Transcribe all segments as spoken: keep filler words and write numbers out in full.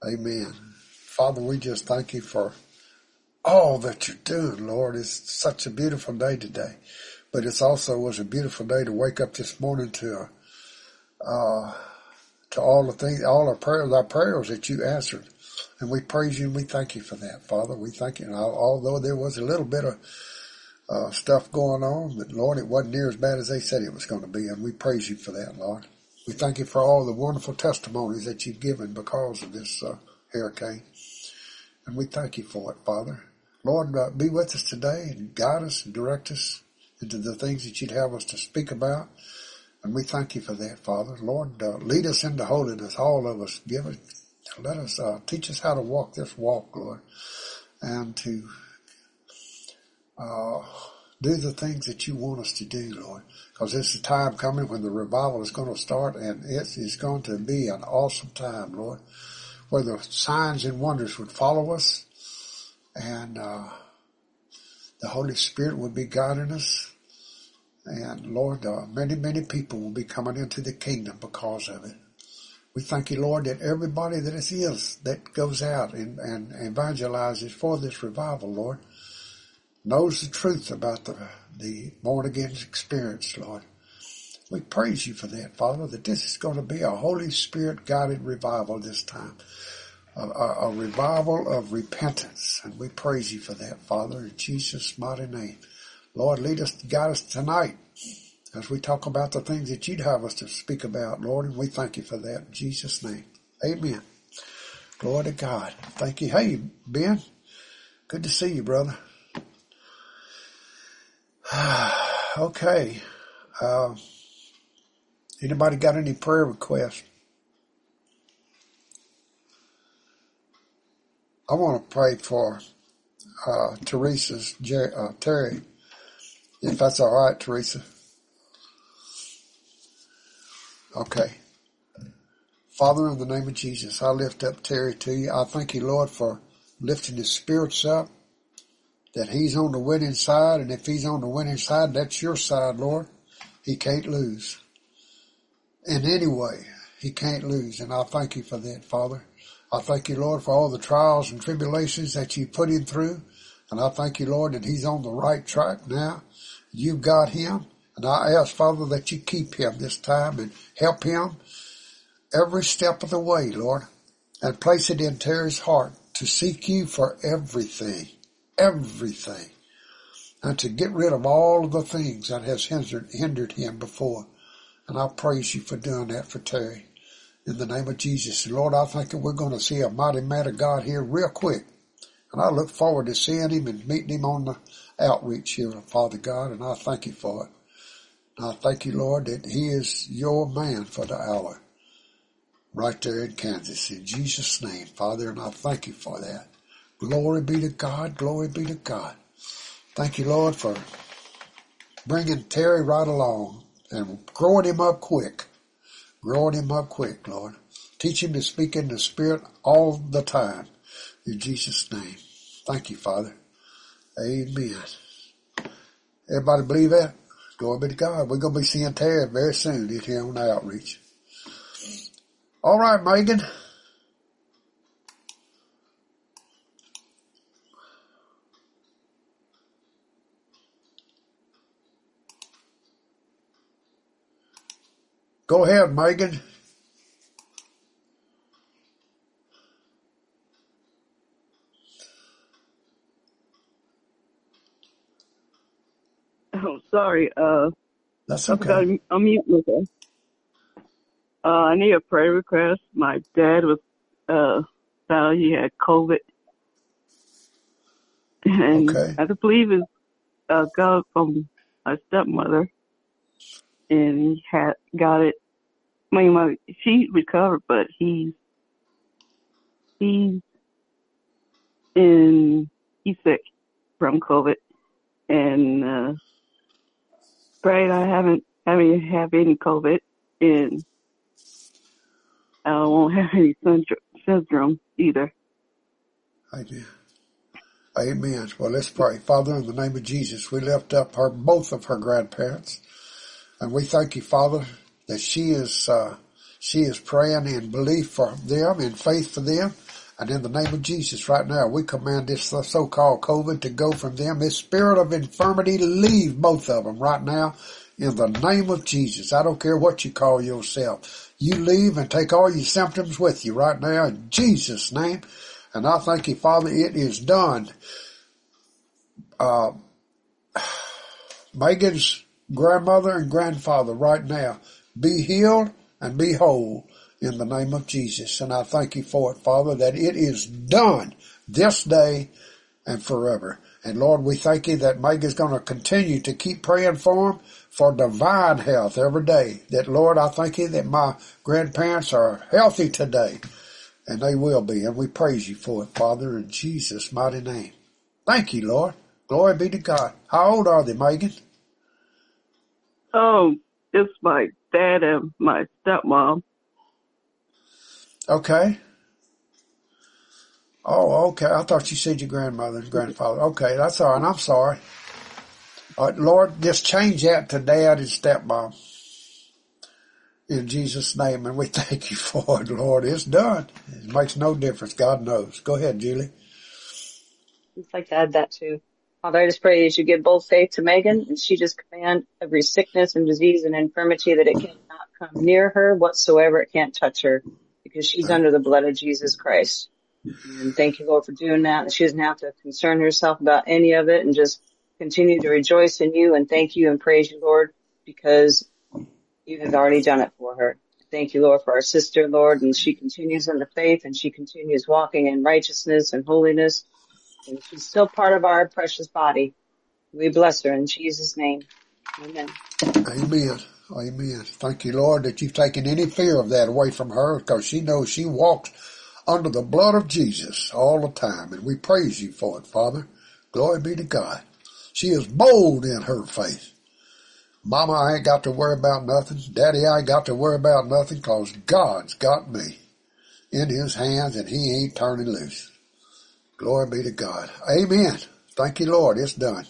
Amen. Father, we just thank you for all that you're doing, Lord. It's such a beautiful day today. But it's also was a beautiful day to wake up this morning to uh, to all the things, all our prayers, our prayers that you answered. And we praise you and we thank you for that, Father. We thank you. And although there was a little bit of uh, stuff going on, but Lord, it wasn't near as bad as they said it was going to be. And we praise you for that, Lord. We thank you for all the wonderful testimonies that you've given because of this uh, hurricane. And we thank you for it, Father. Lord, uh, be with us today and guide us and direct us into the things that you'd have us to speak about. And we thank you for that, Father. Lord, uh, lead us into holiness, all of us. Give it, let us, uh, teach us how to walk this walk, Lord, and to uh, do the things that you want us to do, Lord. Because there's a time coming when the revival is going to start, and it is going to be an awesome time, Lord, where the signs and wonders would follow us, and uh, the Holy Spirit would be guiding us. And Lord, uh, many, many people will be coming into the kingdom because of it. We thank you, Lord, that everybody that is is that goes out and, and evangelizes for this revival, Lord, knows the truth about the, the born-again experience, Lord. We praise you for that, Father, that this is going to be a Holy Spirit-guided revival this time, a, a, a revival of repentance, and we praise you for that, Father, in Jesus' mighty name. Lord, lead us, guide us tonight as we talk about the things that you'd have us to speak about, Lord, and we thank you for that in Jesus' name. Amen. Glory to God. Thank you. Hey, Ben, good to see you, brother. Okay. Uh, anybody got any prayer requests? I want to pray for uh, Teresa's, uh, Terry, if that's all right, Teresa. Okay. Father, in the name of Jesus, I lift up Terry to you. I thank you, Lord, for lifting his spirits up, that he's on the winning side, and if he's on the winning side, that's your side, Lord. He can't lose. In any way, he can't lose, and I thank you for that, Father. I thank you, Lord, for all the trials and tribulations that you put him through, and I thank you, Lord, that he's on the right track now. You've got him, and I ask, Father, that you keep him this time and help him every step of the way, Lord, and place it in Terry's heart to seek you for everything, everything, and to get rid of all of the things that has hindered, hindered him before. And I praise you for doing that for Terry. In the name of Jesus. And Lord, I think that we're going to see a mighty man of God here real quick. And I look forward to seeing him and meeting him on the outreach here, Father God, and I thank you for it. And I thank you, Lord, that he is your man for the hour right there in Kansas. In Jesus' name, Father, and I thank you for that. Glory be to God. Glory be to God. Thank you, Lord, for bringing Terry right along and growing him up quick. Growing him up quick, Lord. Teach him to speak in the Spirit all the time. In Jesus' name. Thank you, Father. Amen. Everybody believe that? Glory be to God. We're going to be seeing Terry very soon here on the outreach. All right, Megan. Go ahead, Megan. Oh, sorry. Uh, That's I okay. forgot to unmute myself. Uh, I need a prayer request. My dad was, uh, found he had COVID. And Okay. I believe it's, uh, got from my stepmother. And he had, got it. I mean, my, she recovered, but he, he's in, he's sick from COVID. And, uh, prayed I haven't, haven't have any COVID. And I won't have any syndrome either. Amen. Amen. Well, let's pray. Father, in the name of Jesus, we lift up her, both of her grandparents. And we thank you, Father, that she is, uh, she is praying in belief for them, in faith for them. And in the name of Jesus right now, we command this so-called COVID to go from them. This spirit of infirmity, leave both of them right now in the name of Jesus. I don't care what you call yourself. You leave and take all your symptoms with you right now in Jesus' name. And I thank you, Father, it is done. Uh, Megan's grandmother and grandfather right now, be healed and be whole in the name of Jesus. And I thank you for it, Father, that it is done this day and forever. And Lord, we thank you that Megan's going to continue to keep praying for him for divine health every day. That, Lord, I thank you that my grandparents are healthy today. And they will be. And we praise you for it, Father, in Jesus' mighty name. Thank you, Lord. Glory be to God. How old are they, Megan? Oh, it's my dad and my stepmom. Okay. Oh, okay. I thought you said your grandmother and grandfather. Okay, that's all right. I'm sorry. All right, Lord, just change that to dad and stepmom. In Jesus' name, and we thank you for it, Lord. It's done. It makes no difference. God knows. Go ahead, Julie. I'd like to add that too. Father, I just pray that you give bold faith to Megan, and she just command every sickness and disease and infirmity that it cannot come near her whatsoever. It can't touch her because she's under the blood of Jesus Christ. And thank you, Lord, for doing that. She doesn't have to concern herself about any of it and just continue to rejoice in you and thank you and praise you, Lord, because you have already done it for her. Thank you, Lord, for our sister, Lord, and she continues in the faith and she continues walking in righteousness and holiness. And she's still part of our precious body. We bless her in Jesus' name. Amen. Amen. Amen. Thank you, Lord, that you've taken any fear of that away from her because she knows she walks under the blood of Jesus all the time. And we praise you for it, Father. Glory be to God. She is bold in her faith. Mama, I ain't got to worry about nothing. Daddy, I ain't got to worry about nothing because God's got me in his hands and he ain't turning loose. Glory be to God. Amen. Thank you, Lord. It's done.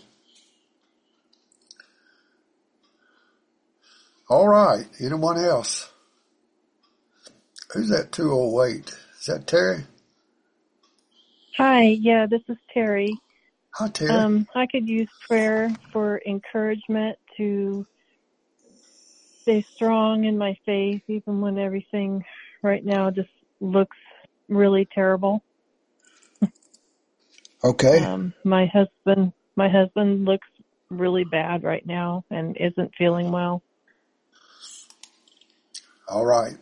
All right. Anyone else? Who's that two oh eight? Is that Terry? Hi. Yeah, this is Terry. Hi, Terry. Um, I could use prayer for encouragement to stay strong in my faith, even when everything right now just looks really terrible. Okay. Um, my husband, my husband looks really bad right now and isn't feeling well. All right.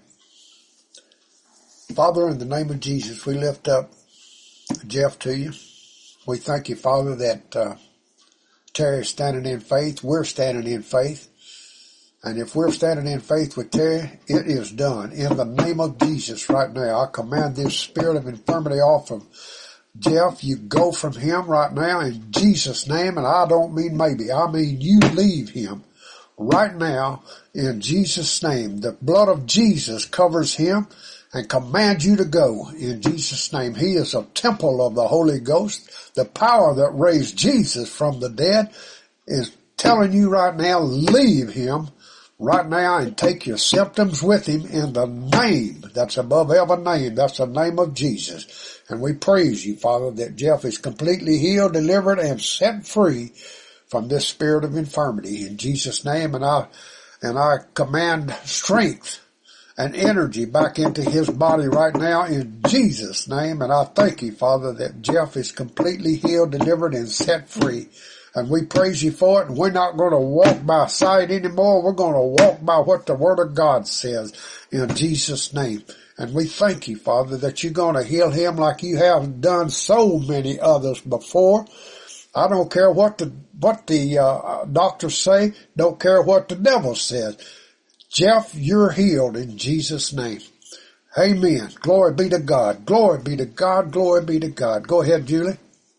Father, in the name of Jesus, we lift up Jeff to you. We thank you, Father, that uh, Terry is standing in faith. We're standing in faith. And if we're standing in faith with Terry, it is done. In the name of Jesus right now, I command this spirit of infirmity off of Jeff. You go from him right now in Jesus' name. And I don't mean maybe. I mean you leave him right now in Jesus' name. The blood of Jesus covers him and commands you to go in Jesus' name. He is a temple of the Holy Ghost. The power that raised Jesus from the dead is telling you right now, leave him right now and take your symptoms with him in the name that's above every name. That's the name of Jesus. And we praise you, Father, that Jeff is completely healed, delivered, and set free from this spirit of infirmity in Jesus' name. And I, and I command strength and energy back into his body right now in Jesus' name. And I thank you, Father, that Jeff is completely healed, delivered, and set free. And we praise you for it. And we're not going to walk by sight anymore. We're going to walk by what the Word of God says in Jesus' name. And we thank you, Father, that you're going to heal him like you have done so many others before. I don't care what the, what the, uh, doctors say. Don't care what the devil says. Jeff, you're healed in Jesus' name. Amen. Glory be to God. Glory be to God. Glory be to God. Go ahead, Julie.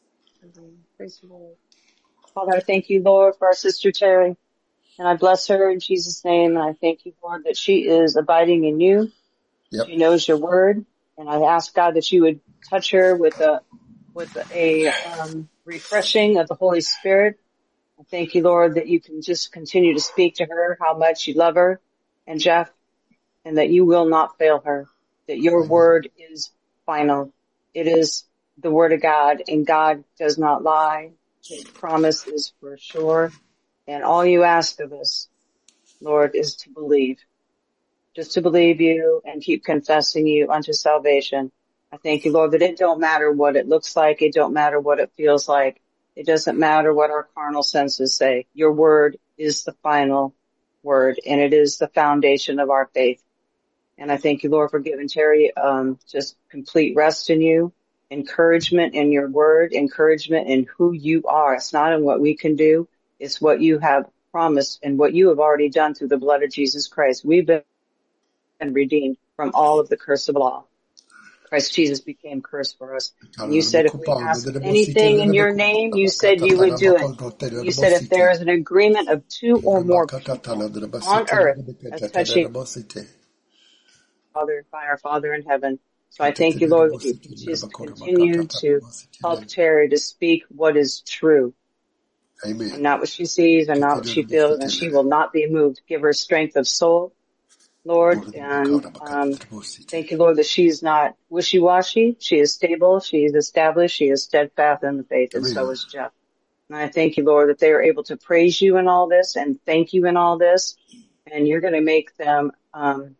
Praise the Lord. Father, I thank you, Lord, for our sister Terry. And I bless her in Jesus' name. And I thank you, Lord, that she is abiding in you. Yep. She knows your word. And I ask, God, that you would touch her with a, with a, um, refreshing of the Holy Spirit. I thank you, Lord, that you can just continue to speak to her, how much you love her and Jeff, and that you will not fail her, that your word is final. it is the word of God, and God does not lie. His promise is for sure. And all you ask of us, Lord, is to believe, just to believe you and keep confessing you unto salvation. I thank you, Lord, that it don't matter what it looks like. It don't matter what it feels like. It doesn't matter what our carnal senses say. Your word is the final word, and it is the foundation of our faith. And I thank you, Lord, for giving Terry um, just complete rest in you, encouragement in your word, encouragement in who you are. It's not in what we can do. It's what you have promised and what you have already done through the blood of Jesus Christ. We've been redeemed from all of the curse of law. Christ Jesus became curse for us. And you said if we ask anything in your name, you said you would do it. You said if there is an agreement of two or more people on earth as touching Father, by our Father in heaven. So I thank you, Lord, that you just continue to help Terry to speak what is true. Amen. And not what she sees and not what she feels, and she will not be moved. Give her strength of soul, Lord, and um, thank you, Lord, that she's not wishy-washy. She is stable, she is established, she is steadfast in the faith, and so is Jeff. And I thank you, Lord, that they are able to praise you in all this and thank you in all this, and you're going to make them um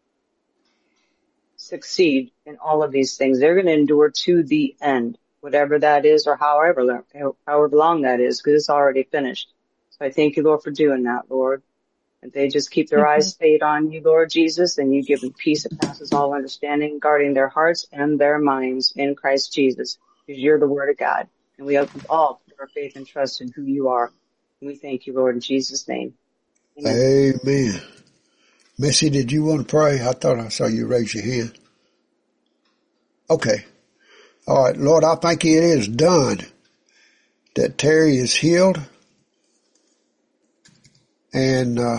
succeed in all of these things. They're going to endure to the end, whatever that is or however, however long that is, because it's already finished. So I thank you, Lord, for doing that, Lord. And they just keep their eyes stayed on you, Lord Jesus, and you give them peace that passes all understanding, guarding their hearts and their minds in Christ Jesus, because you're the word of God. And we have all put our faith and trust in who you are. And we thank you, Lord, in Jesus' name. Amen. Amen. Missy, did you want to pray? I thought I saw you raise your hand. Okay. All right. Lord, I thank you it is done, that Terry is healed. And uh,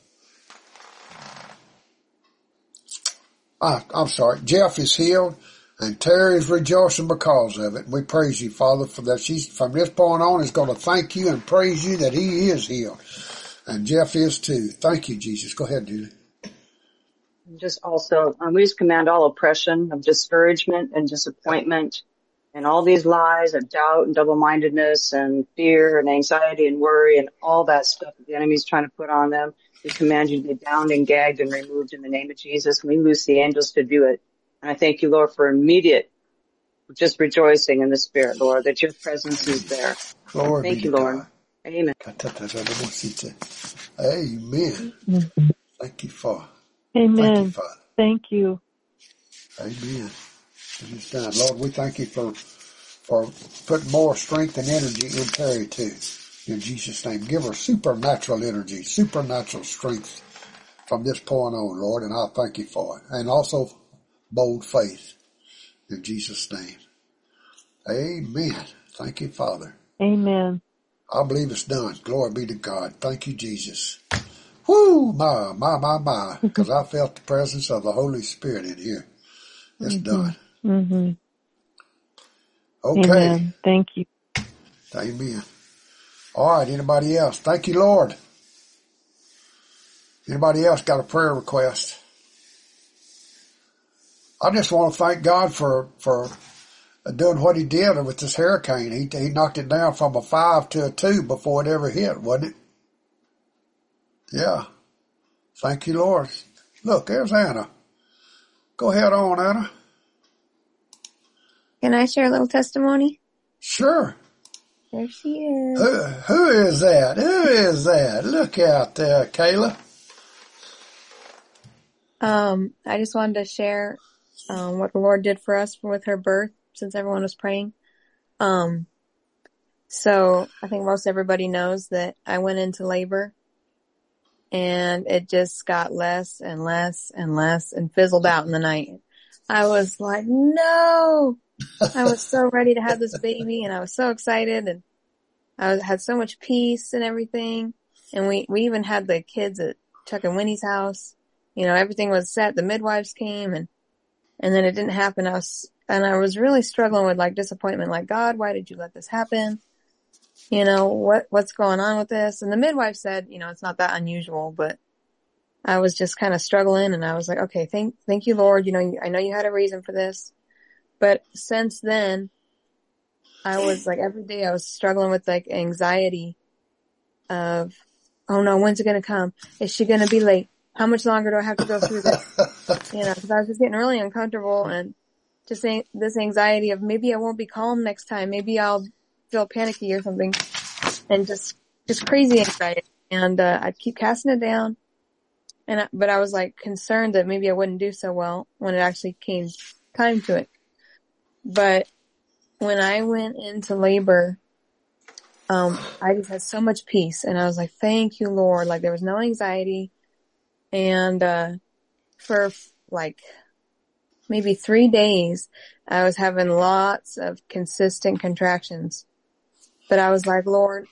I, I'm sorry, Jeff is healed, and Terry is rejoicing because of it. We praise you, Father, for that. She's from this point on is going to thank you and praise you that he is healed. And Jeff is too. Thank you, Jesus. Go ahead, Julie. Just also, um, we just command all oppression of discouragement and disappointment and all these lies of doubt and double-mindedness and fear and anxiety and worry and all that stuff that the enemy's trying to put on them. We command you to be bound and gagged and removed in the name of Jesus. We loose the angels to do it. And I thank you, Lord, for immediate just rejoicing in the Spirit, Lord, that your presence is there. Glory thank be you, to Lord. God. Amen. Amen. Thank you, Father. Amen. Thank you, Father. Thank you. Amen. It is done. Lord, we thank you for for putting more strength and energy in Terry too. In Jesus' name. Give her supernatural energy, supernatural strength from this point on, Lord, and I thank you for it. And also bold faith. In Jesus' name. Amen. Thank you, Father. Amen. I believe it's done. Glory be to God. Thank you, Jesus. Whoo, my, my, my, my. Because I felt the presence of the Holy Spirit in here. It's mm-hmm. done. Mm-hmm. Okay. Amen. Thank you. Amen. All right. Anybody else? Thank you, Lord. Anybody else got a prayer request? I just want to thank God for, for doing what he did with this hurricane. He, he knocked it down from a five to a two before it ever hit, wasn't it? Yeah. Thank you, Lord. Look, there's Anna. Go ahead on, Anna. Can I share a little testimony? Sure. There she is. Who, who is that? Who is that? Look out there, Kayla. Um, I just wanted to share um, what the Lord did for us with her birth, since everyone was praying. Um, so I think most everybody knows that I went into labor, and it just got less and less and less and fizzled out in the night. I was like, no! I was so ready to have this baby, and I was so excited, and I was, had so much peace and everything. And we, we even had the kids at Chuck and Winnie's house. You know, everything was set. The midwives came, and, and then it didn't happen. I was, and I was really struggling with like disappointment, like, God, why did you let this happen? You know, what, what's going on with this? And the midwife said, you know, it's not that unusual, but I was just kind of struggling, and I was like, okay, thank, thank you, Lord. You know, I know you had a reason for this. But since then, I was like, every day I was struggling with like anxiety of, oh no, when's it going to come? Is she going to be late? How much longer do I have to go through this? You know, because I was just getting really uncomfortable and just saying this anxiety of maybe I won't be calm next time. Maybe I'll feel panicky or something, and just, just crazy anxiety. And, uh, I'd keep casting it down. And, I, but I was like concerned that maybe I wouldn't do so well when it actually came time to it. But when I went into labor, um, I just had so much peace, and I was like, thank you, Lord. Like there was no anxiety. And, uh, for like maybe three days, I was having lots of consistent contractions, but I was like, Lord,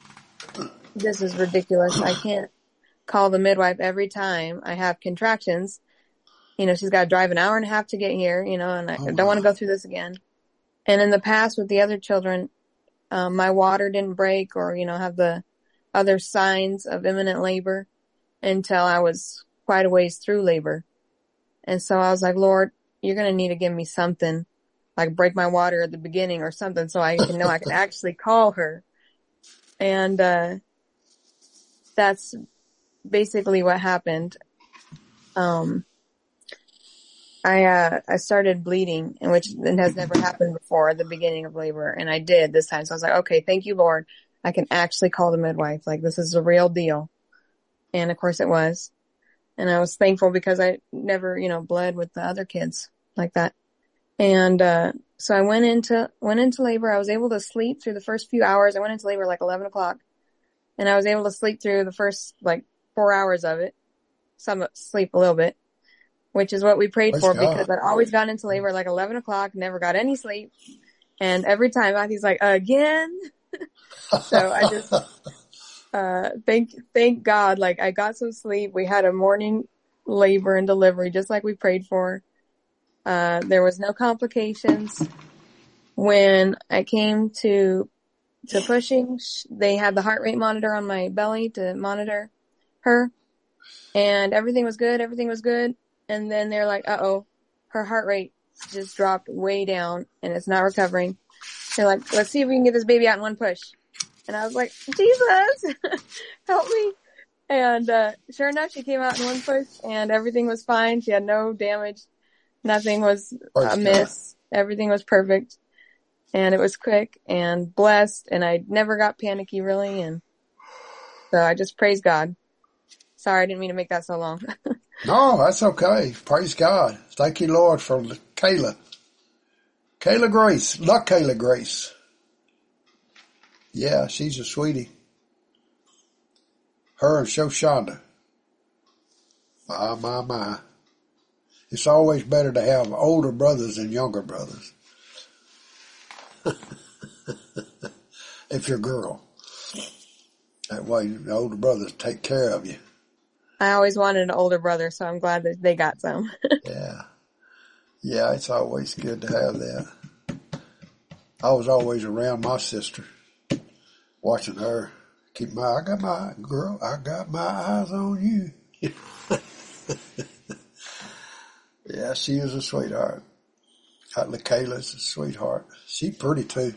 this is ridiculous. I can't call the midwife every time I have contractions. You know, she's got to drive an hour and a half to get here, you know, and I Oh, don't want to wow. go through this again. And in the past with the other children, um, my water didn't break or, you know, have the other signs of imminent labor until I was quite a ways through labor. And so I was like, Lord, you're going to need to give me something, like break my water at the beginning or something so I can know I can actually call her. And, uh, that's basically what happened. Um, I, uh, I started bleeding, and which it has never happened before at the beginning of labor. And I did this time. So I was like, okay, thank you, Lord. I can actually call the midwife. Like this is a real deal. And of course it was. And I was thankful because I never, you know, bled with the other kids like that. And, uh, so I went into, went into labor. I was able to sleep through the first few hours. I went into labor like eleven o'clock, and I was able to sleep through the first like four hours of it. Some sleep a little bit, which is what we prayed Praise for God. because I'd always gone into labor like eleven o'clock, never got any sleep. And every time Matthew's like, again. So I just, uh, thank, thank God, like I got some sleep. We had a morning labor and delivery just like we prayed for. Uh, there was no complications. When I came to, to pushing, they had the heart rate monitor on my belly to monitor her, and everything was good. Everything was good. And then they're like, uh oh, her heart rate just dropped way down and it's not recovering. They're like, let's see if we can get this baby out in one push. And I was like, Jesus, help me. And, uh, sure enough, she came out in one push and everything was fine. She had no damage. Nothing was Praise amiss. Everything was perfect. And it was quick and blessed, and I never got panicky really. And so I just praise God. Sorry, I didn't mean to make that so long. No, that's okay. Praise God. Thank you, Lord, for Kayla. Kayla Grace. Not Kayla Grace. Yeah, she's a sweetie. Her and Shoshana. My, my, my. It's always better to have older brothers than younger brothers. If you're a girl. That way the older brothers take care of you. I always wanted an older brother, so I'm glad that they got some. Yeah. Yeah, it's always good to have that. I was always around my sister, watching her. Keep my, I got my, girl, I got my eyes on you. Yeah, she is a sweetheart. Kayla's a sweetheart. She's pretty too.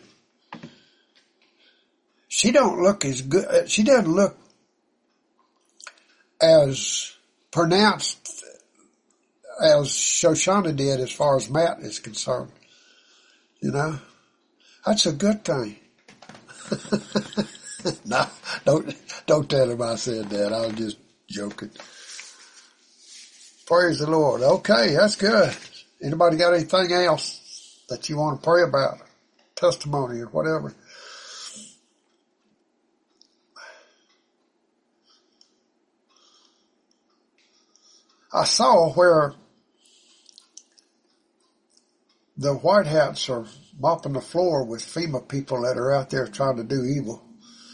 She don't look as good, she doesn't look as pronounced as Shoshana did as far as Matt is concerned. You know? That's a good thing. No, don't, don't tell him I said that. I was just joking. Praise the Lord. Okay, that's good. Anybody got anything else that you want to pray about? Testimony or whatever? I saw where the White Hats are mopping the floor with FEMA people that are out there trying to do evil.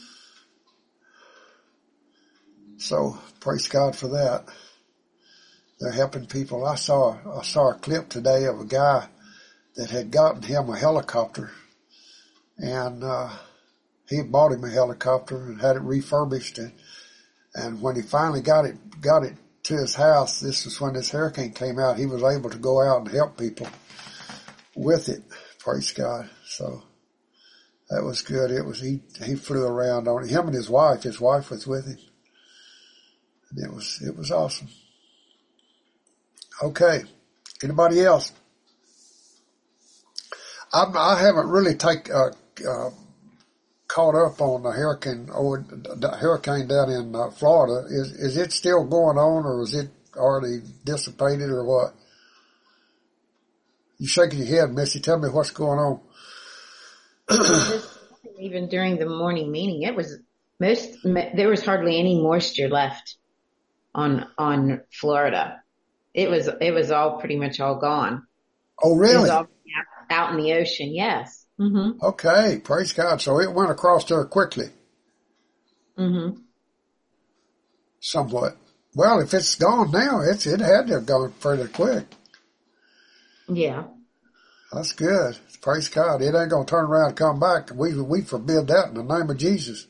So praise God for that. They're helping people. I saw I saw a clip today of a guy that had gotten him a helicopter, and uh, he had bought him a helicopter and had it refurbished, and and when he finally got it got it to his house, this is when this hurricane came out. He was able to go out and help people with it. Praise God. So that was good. It was he he flew around on it. Him and his wife. His wife was with him, and it was it was awesome. Okay, anybody else? I'm, I haven't really take uh, uh, caught up on the hurricane or the hurricane down in uh, Florida. Is is it still going on, or is it already dissipated, or what? You shaking your head, Missy. Tell me what's going on. Even during the morning meeting, it was most, there was hardly any moisture left on, on Florida. It was, it was all pretty much all gone. Oh, really? It was all out in the ocean. Yes. Mm-hmm. Okay. Praise God. So it went across there quickly. Mm-hmm. Somewhat. Well, if it's gone now, it's, it had to have gone fairly quick. Yeah. That's good. Praise God. It ain't going to turn around and come back. We, we forbid that in the name of Jesus.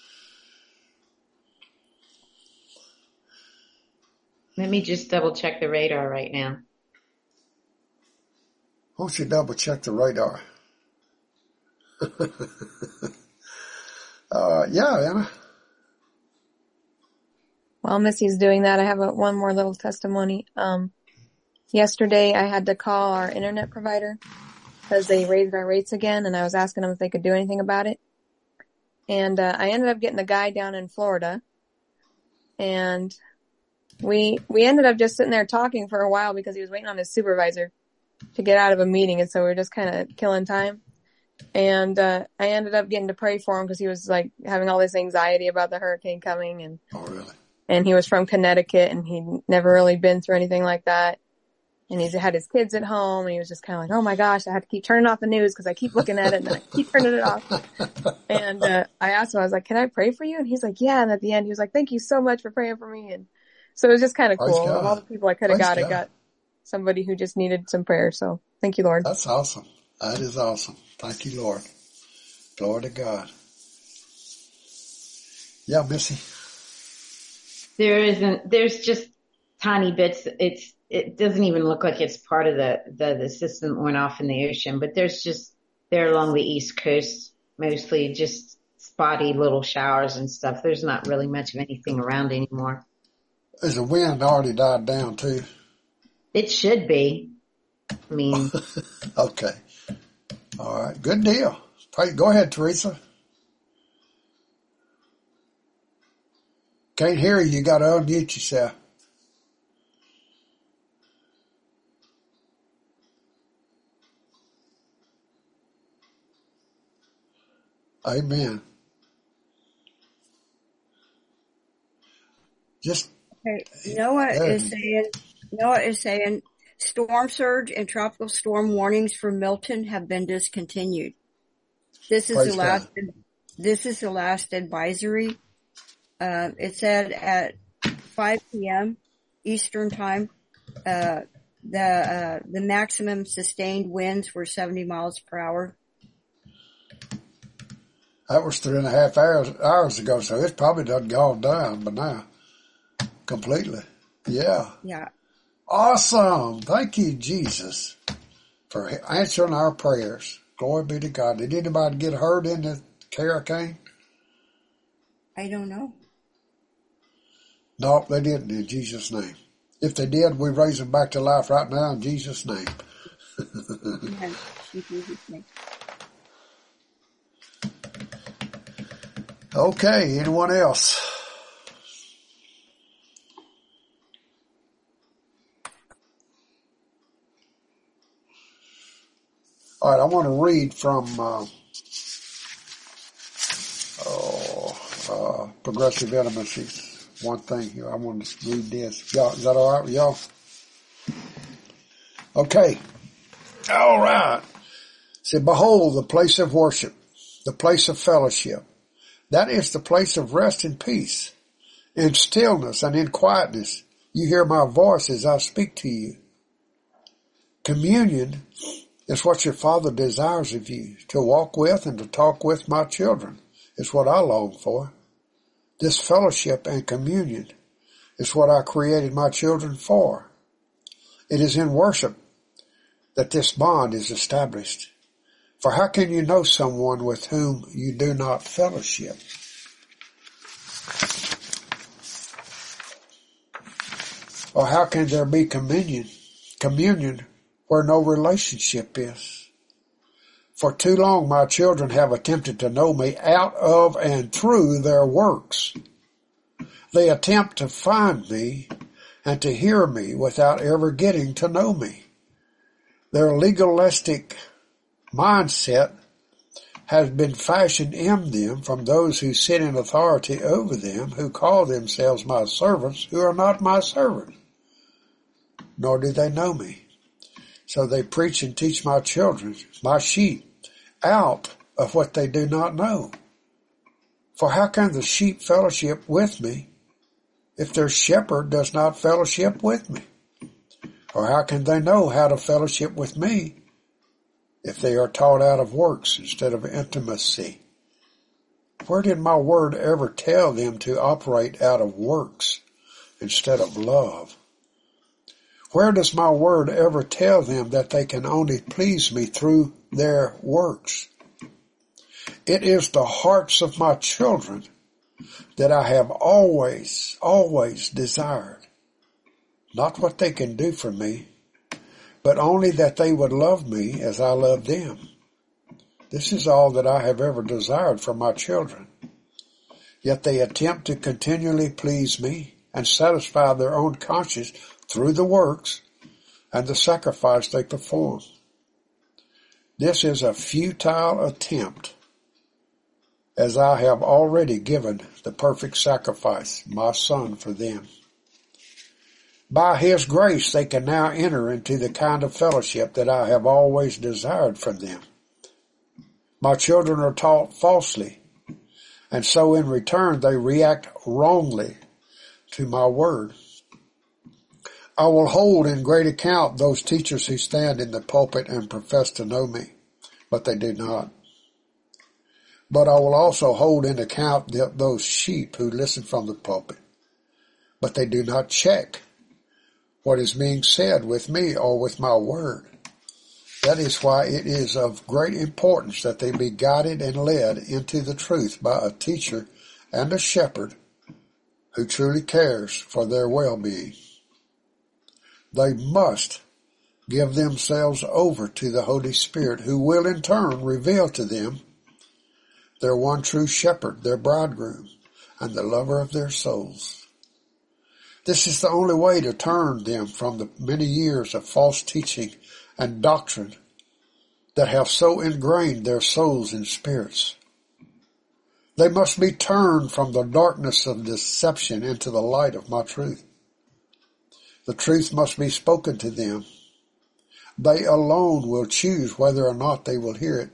Let me just double check the radar right now. Why don't you double check the radar? uh, yeah, Anna. While Missy's doing that, I have a, one more little testimony. Um, yesterday I had to call our internet provider because they raised our rates again, and I was asking them if they could do anything about it. And uh, I ended up getting a guy down in Florida, and we we ended up just sitting there talking for a while because he was waiting on his supervisor to get out of a meeting, and so we were just kind of killing time. And uh I ended up getting to pray for him because he was like having all this anxiety about the hurricane coming, and oh really? And he was from Connecticut, and he'd never really been through anything like that. And he had his kids at home, and he was just kind of like, oh my gosh, I have to keep turning off the news because I keep looking at it and I keep turning it off. And uh I asked him, I was like, can I pray for you? And he's like, yeah. And at the end, he was like, thank you so much for praying for me. And so it was just kind of cool. Of all the people I could have got, I got somebody who just needed some prayer. So thank you, Lord. That's awesome. That is awesome. Thank you, Lord. Glory to God. Yeah, Missy. There isn't, there's just tiny bits. It's, it doesn't even look like it's part of the, the, the system that went off in the ocean, but there's just, there along the East Coast, mostly just spotty little showers and stuff. There's not really much of anything around anymore. Is the wind already died down too? It should be. I mean. Okay. All right. Good deal. Go ahead, Teresa. Can't hear you. You got to unmute yourself. Amen. Just okay. Noah uh, is saying. Noah is saying storm surge and tropical storm warnings for Milton have been discontinued. This is the last. God. This is the last advisory. Uh, it said at five p.m. Eastern time, uh, the uh, the maximum sustained winds were seventy miles per hour. That was three and a half hours hours ago, so it's probably done gone down by now, completely. Yeah. Yeah. Awesome. Thank you, Jesus, for answering our prayers. Glory be to God. Did anybody get hurt in the hurricane? I don't know. No, they didn't in Jesus' name. If they did, we raise them back to life right now in Jesus' name. Amen. In Jesus' name. Okay, anyone else? All right, I want to read from uh, oh, uh, Progressive Intimacies. One thing here, I want to read this. Y'all, is that all right with y'all? Okay. All right. It said, behold, the place of worship, the place of fellowship. That is the place of rest and peace. In stillness and in quietness, you hear my voice as I speak to you. Communion is what your Father desires of you, to walk with and to talk with my children. Is what I long for. This fellowship and communion is what I created my children for. It is in worship that this bond is established. For how can you know someone with whom you do not fellowship? Or how can there be communion, communion where no relationship is? For too long my children have attempted to know me out of and through their works. They attempt to find me and to hear me without ever getting to know me. Their legalistic mindset has been fashioned in them from those who sit in authority over them, who call themselves my servants, who are not my servants, nor do they know me. So they preach and teach my children, my sheep, out of what they do not know. For how can the sheep fellowship with me if their shepherd does not fellowship with me? Or how can they know how to fellowship with me if they are taught out of works instead of intimacy? Where did my word ever tell them to operate out of works instead of love? Where does my word ever tell them that they can only please me through their works? It is the hearts of my children that I have always, always desired. Not what they can do for me, but only that they would love me as I love them. This is all that I have ever desired for my children. Yet they attempt to continually please me and satisfy their own conscience through the works and the sacrifice they perform. This is a futile attempt, as I have already given the perfect sacrifice, my Son, for them. By His grace, they can now enter into the kind of fellowship that I have always desired from them. My children are taught falsely, and so in return they react wrongly to my word. I will hold in great account those teachers who stand in the pulpit and profess to know me, but they do not. But I will also hold in account those sheep who listen from the pulpit, but they do not check what is being said with me or with my word. That is why it is of great importance that they be guided and led into the truth by a teacher and a shepherd who truly cares for their well-being. They must give themselves over to the Holy Spirit, who will in turn reveal to them their one true shepherd, their bridegroom, and the lover of their souls. This is the only way to turn them from the many years of false teaching and doctrine that have so ingrained their souls and spirits. They must be turned from the darkness of deception into the light of my truth. The truth must be spoken to them. They alone will choose whether or not they will hear it.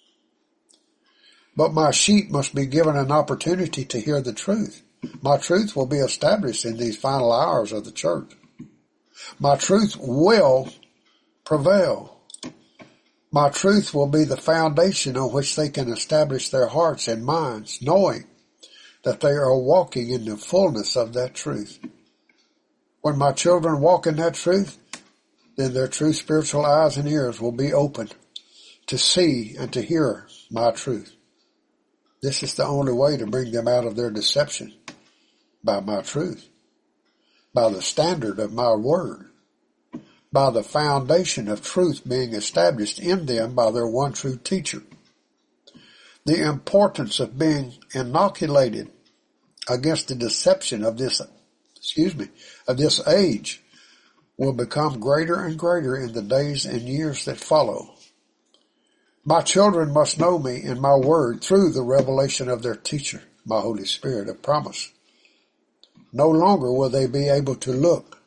But my sheep must be given an opportunity to hear the truth. My truth will be established in these final hours of the church. My truth will prevail. My truth will be the foundation on which they can establish their hearts and minds, knowing that they are walking in the fullness of that truth. When my children walk in that truth, then their true spiritual eyes and ears will be opened to see and to hear my truth. This is the only way to bring them out of their deception, by my truth, by the standard of my word, by the foundation of truth being established in them by their one true teacher. The importance of being inoculated against the deception of this, excuse me, of this age will become greater and greater in the days and years that follow. My children must know me and my word through the revelation of their teacher, my Holy Spirit of promise. No longer will they be able to look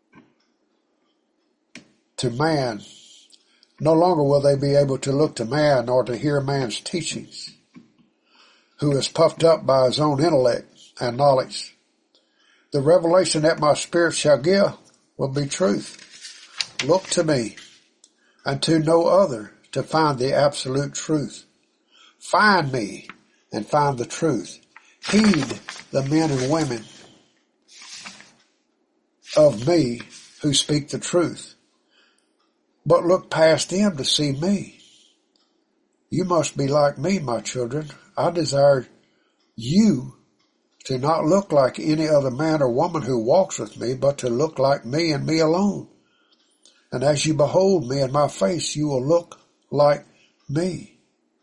to man. No longer will they be able to look to man or to hear man's teachings, who is puffed up by his own intellect and knowledge. The revelation that my Spirit shall give will be truth. Look to me and to no other to find the absolute truth. Find me and find the truth. Heed the men and women of me who speak the truth. but look past them to see me. You must be like me, my children. I desire you to not look like any other man or woman who walks with me, but to look like me and me alone. And as you behold me and my face, you will look like me.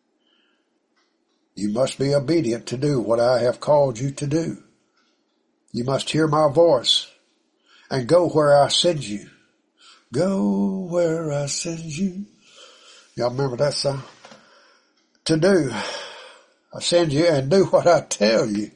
You must be obedient to do what I have called you to do. You must hear my voice and go where I send you. Go where I send you. Y'all remember that song? To do. I send you and do what I tell you.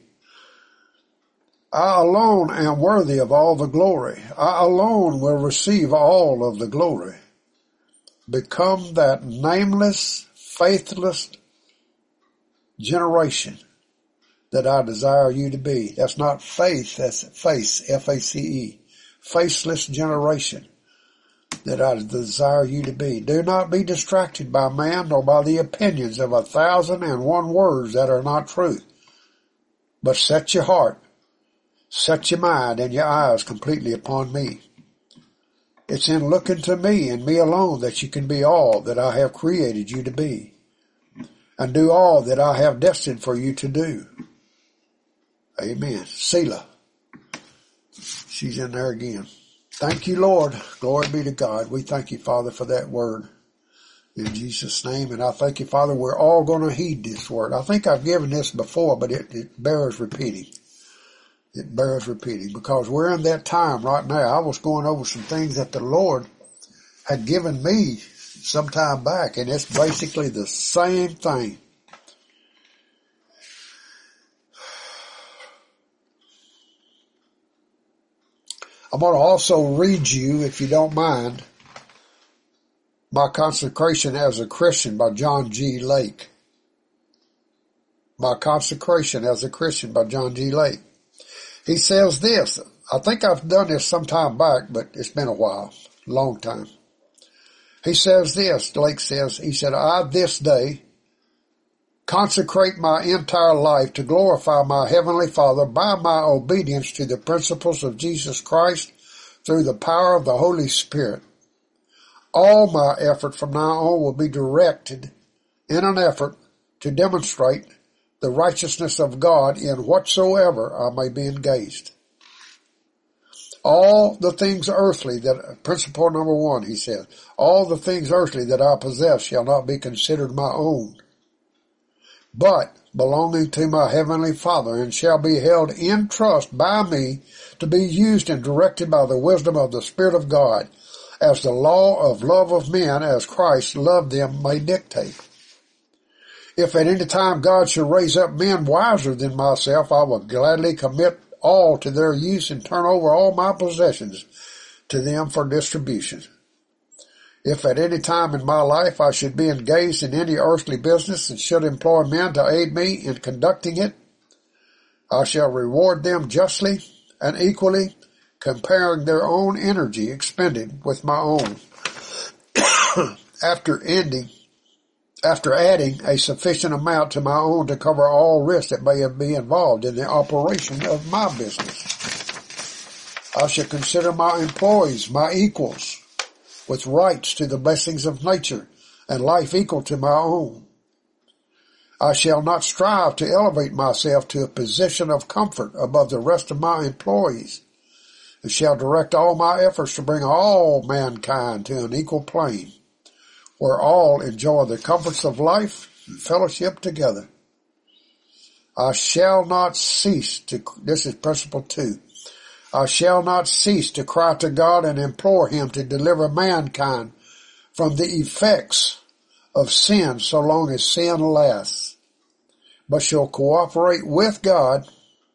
I alone am worthy of all the glory. I alone will receive all of the glory. Become that nameless, faithless generation that I desire you to be. That's not faith, that's face, F A C E. Faceless generation that I desire you to be. Do not be distracted by man nor by the opinions of a thousand and one words that are not truth. But set your heart, set your mind and your eyes completely upon me. It's in looking to me and me alone that you can be all that I have created you to be, and do all that I have destined for you to do. Amen. Selah. She's in there again. Thank you, Lord. Glory be to God. We thank you, Father, for that word. In Jesus' name. And I thank you, Father, we're all going to heed this word. I think I've given this before, but it, it bears repeating. It bears repeating because we're in that time right now. I was going over some things that the Lord had given me some time back, and it's basically the same thing. I'm going to also read you, if you don't mind, My Consecration as a Christian by John G. Lake. My Consecration as a Christian by John G. Lake. He says this. I think I've done this some time back, but it's been a while, long time. He says this, Lake says, he said, I this day consecrate my entire life to glorify my Heavenly Father by my obedience to the principles of Jesus Christ through the power of the Holy Spirit. All my effort from now on will be directed in an effort to demonstrate the righteousness of God in whatsoever I may be engaged. All the things earthly that, principle number one, he said, all the things earthly that I possess shall not be considered my own, but belonging to my Heavenly Father, and shall be held in trust by me to be used and directed by the wisdom of the Spirit of God, as the law of love of men as Christ loved them may dictate. If at any time God should raise up men wiser than myself, I will gladly commit all to their use and turn over all my possessions to them for distribution. If at any time in my life I should be engaged in any earthly business and should employ men to aid me in conducting it, I shall reward them justly and equally, comparing their own energy expended with my own, after ending, after adding a sufficient amount to my own to cover all risks that may be involved in the operation of my business. I shall consider my employees my equals, with rights to the blessings of nature and life equal to my own. I shall not strive to elevate myself to a position of comfort above the rest of my employees, and shall direct all my efforts to bring all mankind to an equal plane, where all enjoy the comforts of life and fellowship together. I shall not cease to, this is principle two, I shall not cease to cry to God and implore Him to deliver mankind from the effects of sin so long as sin lasts, but shall cooperate with God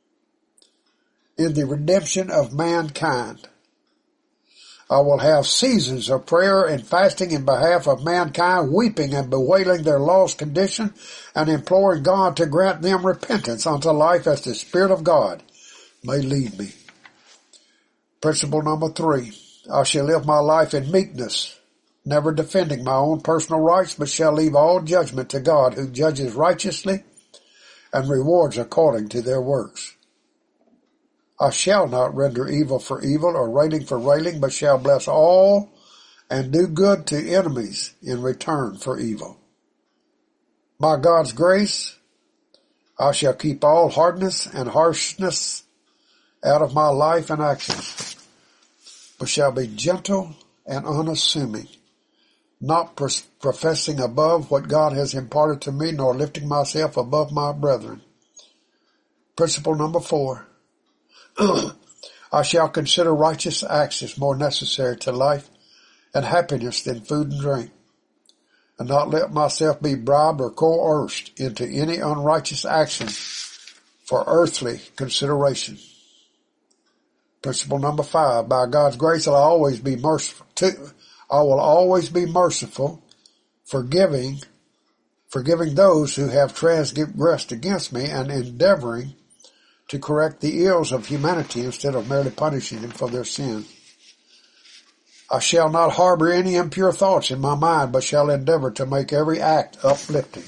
in the redemption of mankind. I will have seasons of prayer and fasting in behalf of mankind, weeping and bewailing their lost condition and imploring God to grant them repentance unto life as the Spirit of God may lead me. Principle number three, I shall live my life in meekness, never defending my own personal rights, but shall leave all judgment to God, who judges righteously and rewards according to their works. I shall not render evil for evil or railing for railing, but shall bless all and do good to enemies in return for evil. By God's grace, I shall keep all hardness and harshness out of my life and actions, but shall be gentle and unassuming, not pros- professing above what God has imparted to me, nor lifting myself above my brethren. Principle number four. I shall consider righteous acts as more necessary to life and happiness than food and drink, and not let myself be bribed or coerced into any unrighteous action for earthly consideration. Principle number five. By God's grace, I'll always be merciful. To, I will always be merciful, forgiving, forgiving those who have transgressed against me, and endeavoring to correct the ills of humanity instead of merely punishing them for their sin. I shall not harbor any impure thoughts in my mind, but shall endeavor to make every act uplifting.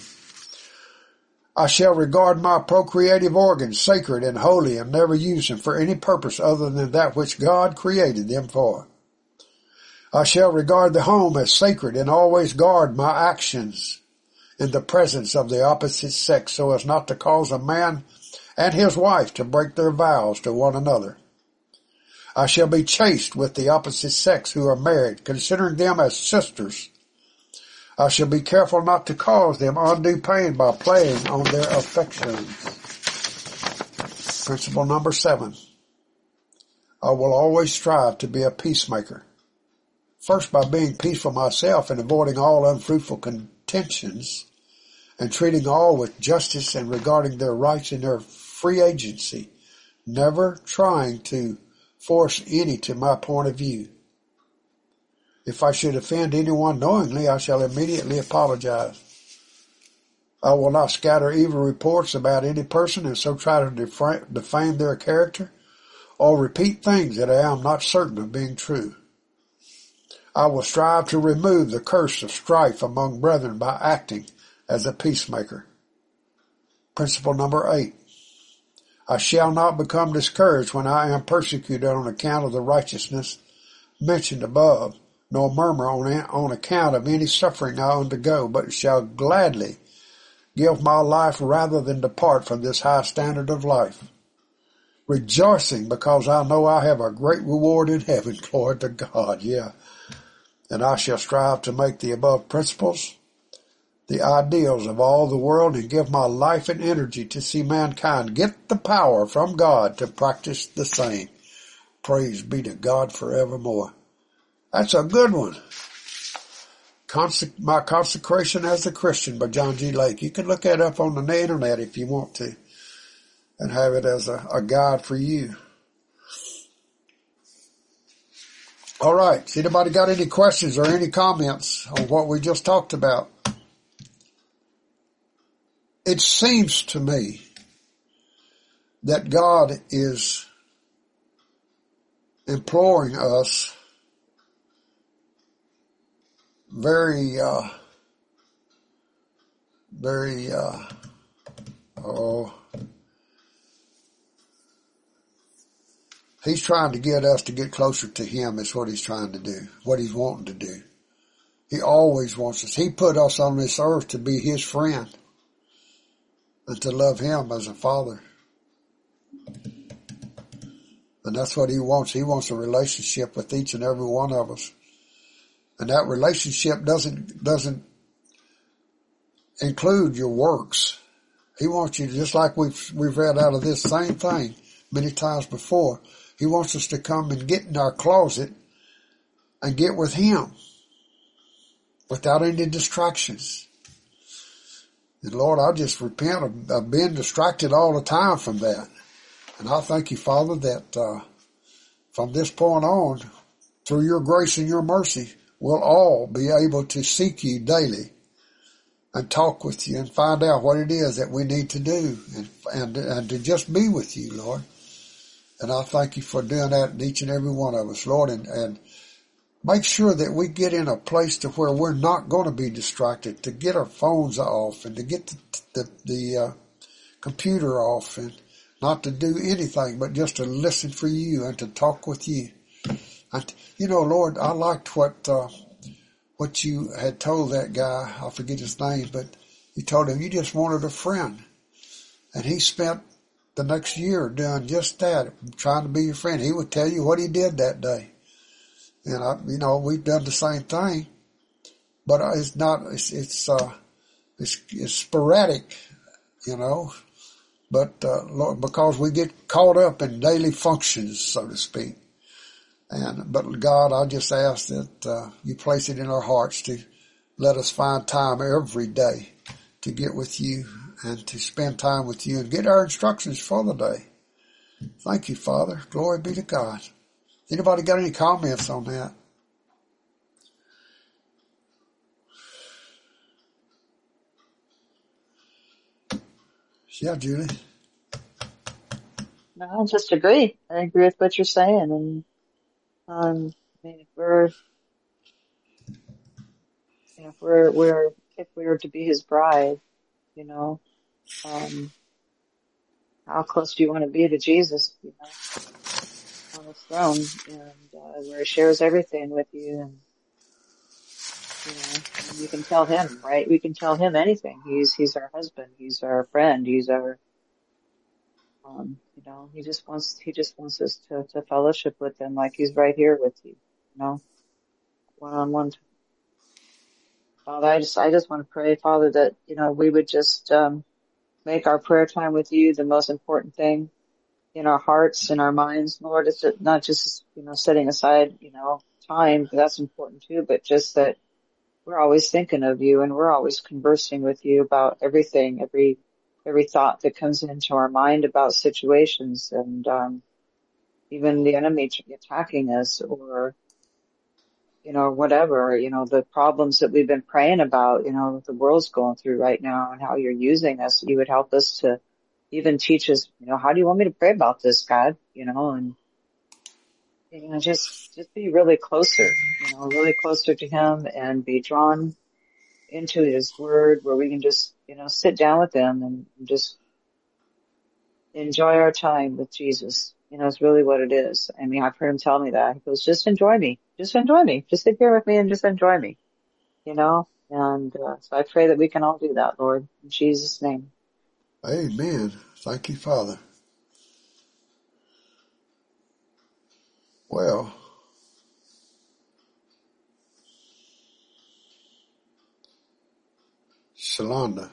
I shall regard my procreative organs sacred and holy, and never use them for any purpose other than that which God created them for. I shall regard the home as sacred and always guard my actions in the presence of the opposite sex, so as not to cause a man and his wife to break their vows to one another. I shall be chaste with the opposite sex who are married, considering them as sisters. I shall be careful not to cause them undue pain by playing on their affections. Principle number seven. I will always strive to be a peacemaker. First, by being peaceful myself and avoiding all unfruitful contentions, and treating all with justice and regarding their rights in their free agency, never trying to force any to my point of view. If I should offend anyone knowingly, I shall immediately apologize. I will not scatter evil reports about any person and so try to defra- defame their character or repeat things that I am not certain of being true. I will strive to remove the curse of strife among brethren by acting as a peacemaker. Principle number eight. I shall not become discouraged when I am persecuted on account of the righteousness mentioned above, nor murmur on, on account of any suffering I undergo, but shall gladly give my life rather than depart from this high standard of life, rejoicing because I know I have a great reward in heaven. Glory to God, yeah. And I shall strive to make the above principles the ideals of all the world, and give my life and energy to see mankind get the power from God to practice the same. Praise be to God forevermore. That's a good one. Conse- My Consecration as a Christian by John G. Lake. You can look that up on the internet if you want to, and have it as a, a guide for you. All right. Has anybody got any questions or any comments on what we just talked about? It seems to me that God is imploring us very, uh, very, uh, oh, he's trying to get us to get closer to him is what he's trying to do, what he's wanting to do. He always wants us. He put us on this earth to be his friend and to love him as a father. And that's what he wants. He wants a relationship with each and every one of us. And that relationship doesn't, doesn't include your works. He wants you to, just like we've, we've read out of this same thing many times before, he wants us to come and get in our closet and get with him without any distractions. And Lord, I just repent of, of being distracted all the time from that. And I thank you, Father, that uh, from this point on, through your grace and your mercy, we'll all be able to seek you daily and talk with you and find out what it is that we need to do and, and, and to just be with you, Lord. And I thank you for doing that in each and every one of us, Lord, and, and make sure that we get in a place to where we're not going to be distracted, to get our phones off and to get the, the, the uh, computer off and not to do anything but just to listen for you and to talk with you. And, you know, Lord, I liked what uh, what you had told that guy. I forget his name, but you told him you just wanted a friend. And he spent the next year doing just that, trying to be your friend. He would tell you what he did that day. And, I, you know, we've done the same thing. But it's not, it's, it's, uh, it's, it's sporadic, you know. But, uh, because we get caught up in daily functions, so to speak. And, but God, I just ask that, uh, you place it in our hearts to let us find time every day to get with you and to spend time with you and get our instructions for the day. Thank you, Father. Glory be to God. Anybody got any comments on that? Yeah, Julie. No, I just agree. I agree with what you're saying. And, um, I mean, if we're, you know, if we're, we're, if we were to be his bride, you know, um, how close do you want to be to Jesus, you know, on his throne, and, uh, where he shares everything with you, and, you know, and you can tell him, right? We can tell him anything. He's, he's our husband. He's our friend. He's our, um, you know, he just wants, he just wants us to, to fellowship with him like he's right here with you, you know, one on one. Father, I just, I just want to pray, Father, that, you know, we would just, um, make our prayer time with you the most important thing in our hearts and our minds, Lord. It's not just, you know, setting aside, you know, time, that's important too, but just that we're always thinking of you and we're always conversing with you about everything, every, every thought that comes into our mind about situations, and, um, even the enemy attacking us, or, you know, whatever, you know, the problems that we've been praying about, you know, the world's going through right now, and how you're using us. You would help us to even teach us, you know, how do you want me to pray about this, God? You know, and, you know, just, just be really closer, you know, really closer to him, and be drawn into his word, where we can just, you know, sit down with him and just enjoy our time with Jesus. You know, it's really what it is. I mean, I've heard him tell me that. He goes, just enjoy me. Just enjoy me. Just sit here with me and just enjoy me. You know? And, uh, so I pray that we can all do that, Lord, in Jesus' name. Amen. Thank you, Father. Well, Shalonda.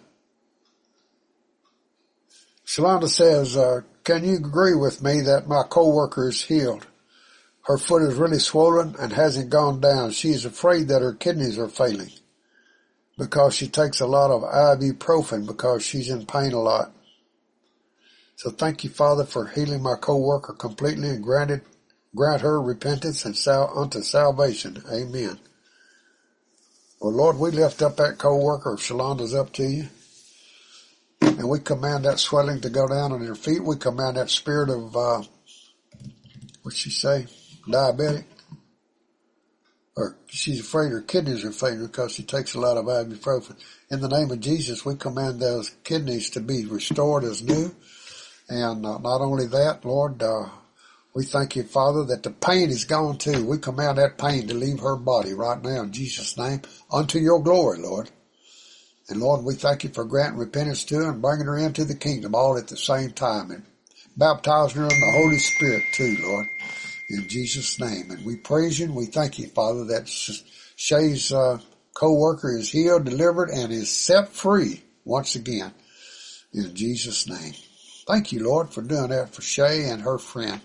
Shalonda says, uh, can you agree with me that my coworker is healed? Her foot is really swollen and hasn't gone down. She is afraid that her kidneys are failing because she takes a lot of ibuprofen because she's in pain a lot. So thank you, Father, for healing my coworker completely, and granted, grant her repentance and sal- unto salvation. Amen. Well, Lord, we lift up that coworker of Shalonda's up to you. And we command that swelling to go down on her feet. We command that spirit of, uh, what'd she say? Diabetic. Or she's afraid her kidneys are failing because she takes a lot of ibuprofen. In the name of Jesus, we command those kidneys to be restored as new. And uh, not only that, Lord, uh, we thank you, Father, that the pain is gone too. We command that pain to leave her body right now in Jesus' name, unto your glory, Lord. And Lord, we thank you for granting repentance to her and bringing her into the kingdom all at the same time, and baptizing her in the Holy Spirit too, Lord, in Jesus' name. And we praise you and we thank you, Father, that Shay's uh, co-worker is healed, delivered, and is set free once again, in Jesus' name. Thank you, Lord, for doing that for Shay and her friend.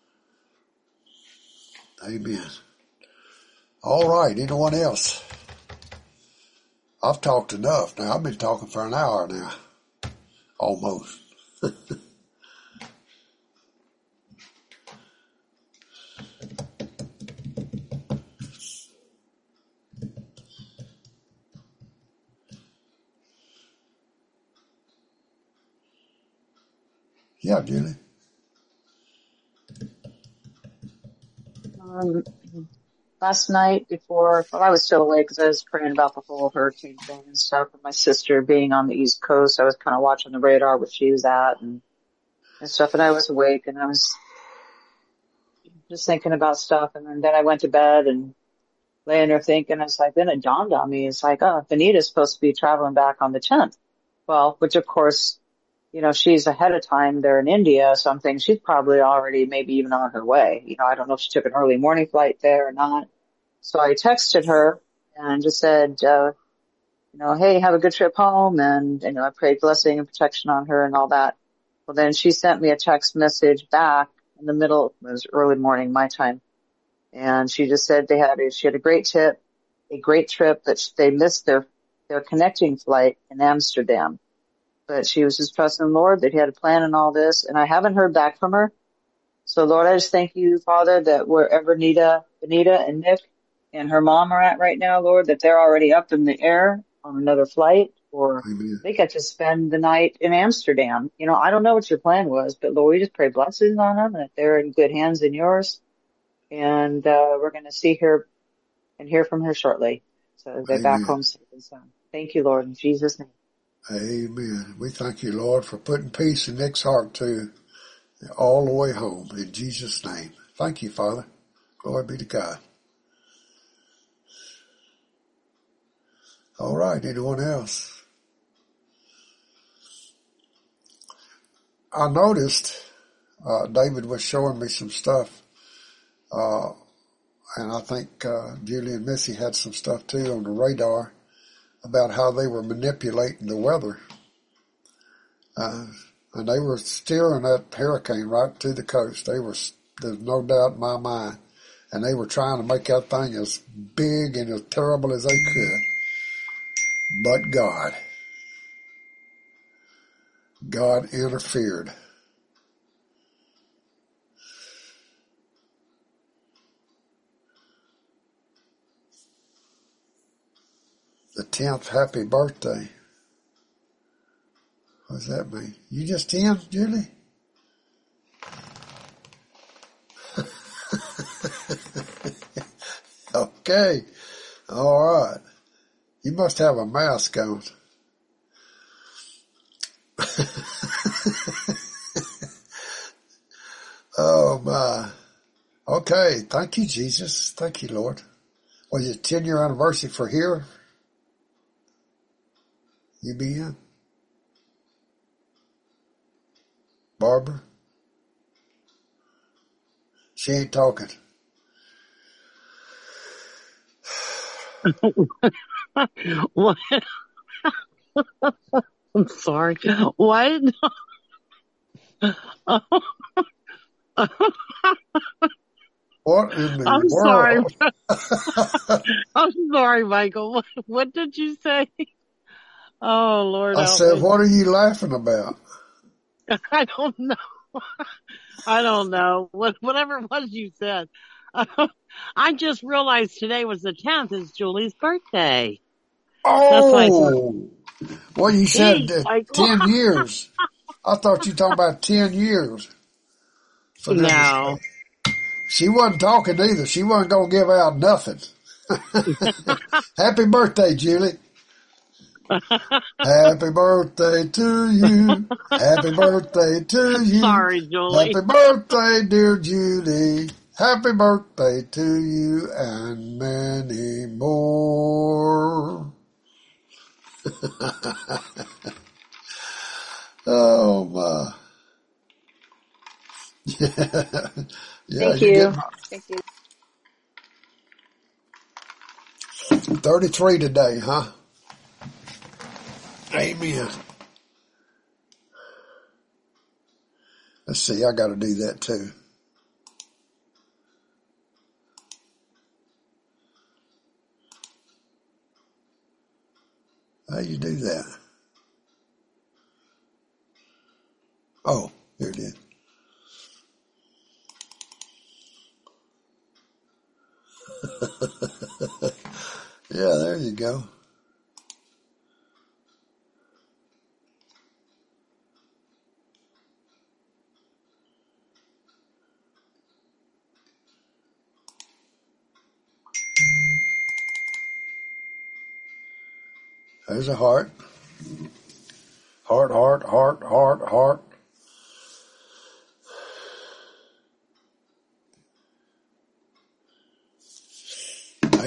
Amen. All right, anyone else? I've talked enough now. I've been talking for an hour now. Almost. Yeah, Julie. Um, last night before, well, I was still awake because I was praying about the whole hurricane thing and stuff. And my sister being on the East Coast, I was kind of watching the radar where she was at and, and stuff. And I was awake and I was just thinking about stuff. And then, then I went to bed and laying there thinking, it's like, then it dawned on me, it's like, oh, Benita's supposed to be traveling back on the tenth. Well, which of course, you know, she's ahead of time there in India, so I'm thinking she's probably already maybe even on her way. You know, I don't know if she took an early morning flight there or not. So I texted her and just said, uh, you know, hey, have a good trip home. And, you know, I prayed blessing and protection on her and all that. Well, then she sent me a text message back in the middle, it was early morning, my time. And she just said they had, a, she had a great trip, a great trip, but they missed their, their connecting flight in Amsterdam. But she was just trusting the Lord that he had a plan and all this. And I haven't heard back from her. So Lord, I just thank you, Father, that wherever Nita, Benita and Nick and her mom are at right now, Lord, that they're already up in the air on another flight, or Amen. they get to spend the night in Amsterdam. You know, I don't know what your plan was, but Lord, we just pray blessings on them and that they're in good hands in yours. And, uh, we're going to see her and hear from her shortly. So they're back home safe and sound. Thank you, Lord, in Jesus' name. Amen. We thank you, Lord, for putting peace in Nick's heart too, all the way home, in Jesus' name. Thank you, Father. Glory be to God. All right, anyone else? I noticed uh, David was showing me some stuff, uh, and I think uh, Julie and Missy had some stuff too on the radar about how they were manipulating the weather. Uh, and they were steering that hurricane right to the coast. They were, there's no doubt in my mind. And they were trying to make that thing as big and as terrible as they could. But God, God interfered. The tenth happy birthday. What does that mean? You just ten, Julie? Okay. All right. You must have a mask on. Oh my. Okay. Thank you, Jesus. Thank you, Lord. Was it ten year anniversary for here? You be in? Barbara? She ain't talking. What? I'm sorry. What? What in the I'm world? sorry. I'm sorry, Michael. What, what did you say? Oh, Lord I help said, me. what are you laughing about? I don't know. I don't know. What, whatever it was you said. Uh, I just realized today was the tenth. Is Julie's birthday. That's why I thought. Oh, well, you said Hey, uh, Michael. ten years. I thought you were talking about ten years. For goodness No. sake. She wasn't talking either. She wasn't going to give out nothing. Happy birthday, Julie. Happy birthday to you. Happy birthday to you. Sorry, Julie. Happy birthday, dear Julie. Happy birthday to you and many more. Oh my. Yeah, Thank you you. get Thank you. thirty-three today, huh? Amen. Let's see, I gotta do that too. How you do that? Oh, here it is. Yeah, there you go. There's a heart. Heart, heart, heart, heart, heart.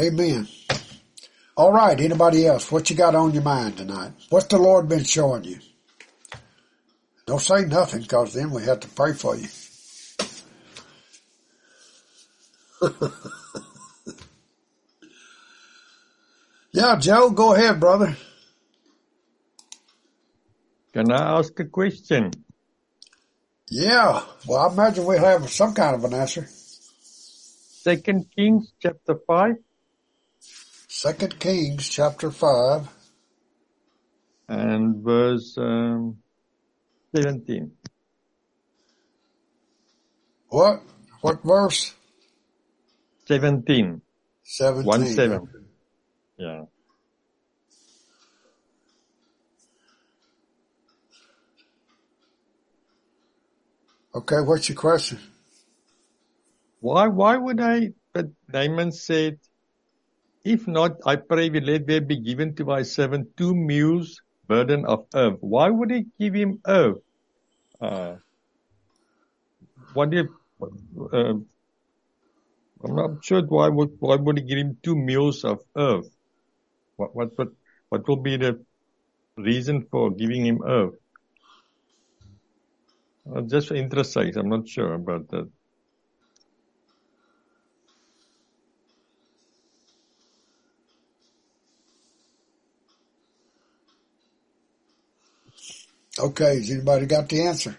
Amen. All right, anybody else? What you got on your mind tonight? What's the Lord been showing you? Don't say nothing, because then we have to pray for you. Yeah, Joe, go ahead, brother. Can I ask a question? Yeah, well, I imagine we'll have some kind of an answer. Second Kings chapter five. Second Kings chapter five. And verse um, seventeen. What? What verse? Seventeen. Seventeen. One seven. Yeah. Okay, what's your question? Why, why would I, but Naaman said, if not, I pray we let there be given to my servant two mules burden of earth. Why would he give him earth? Uh, what do you, uh, I'm not sure why would, why would he give him two mules of earth? What, what, what, what will be the reason for giving him earth? Uh, just for interest sake, I'm not sure about that. Okay, has anybody got the answer?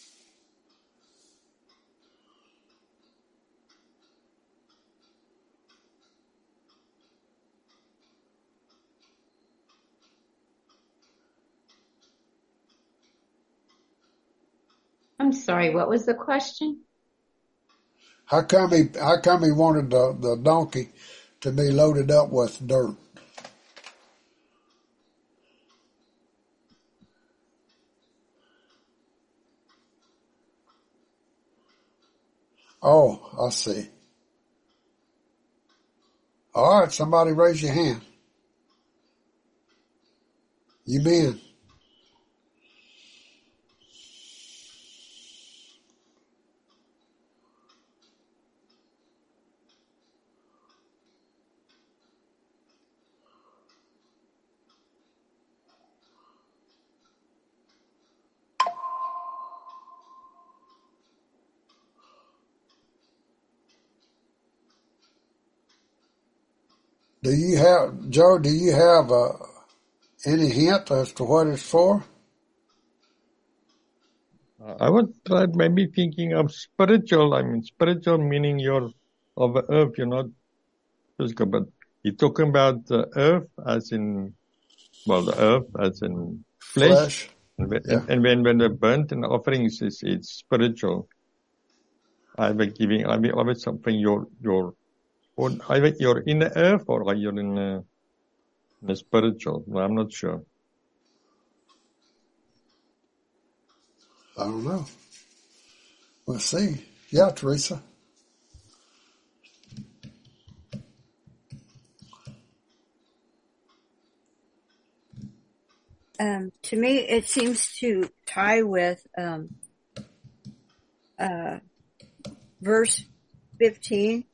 I'm sorry, what was the question? How come he, how come he wanted the, the donkey to be loaded up with dirt? Oh, I see. All right, somebody raise your hand. You men. Do you have, Joe, do you have uh, any hint as to what it's for? I would try maybe thinking of spiritual. I mean, spiritual meaning you're of the earth, you're not physical, but you're talking about the earth as in, well, the earth as in flesh. flesh. And, yeah. and, and when, when the burnt and offerings is, it's spiritual. Either giving, I mean, always something you're, you're, or either you're in the earth or you're in the, in the spiritual. No, I'm not sure. I don't know. We'll see. Yeah, Teresa. Um, to me, it seems to tie with um, uh, verse fifteen.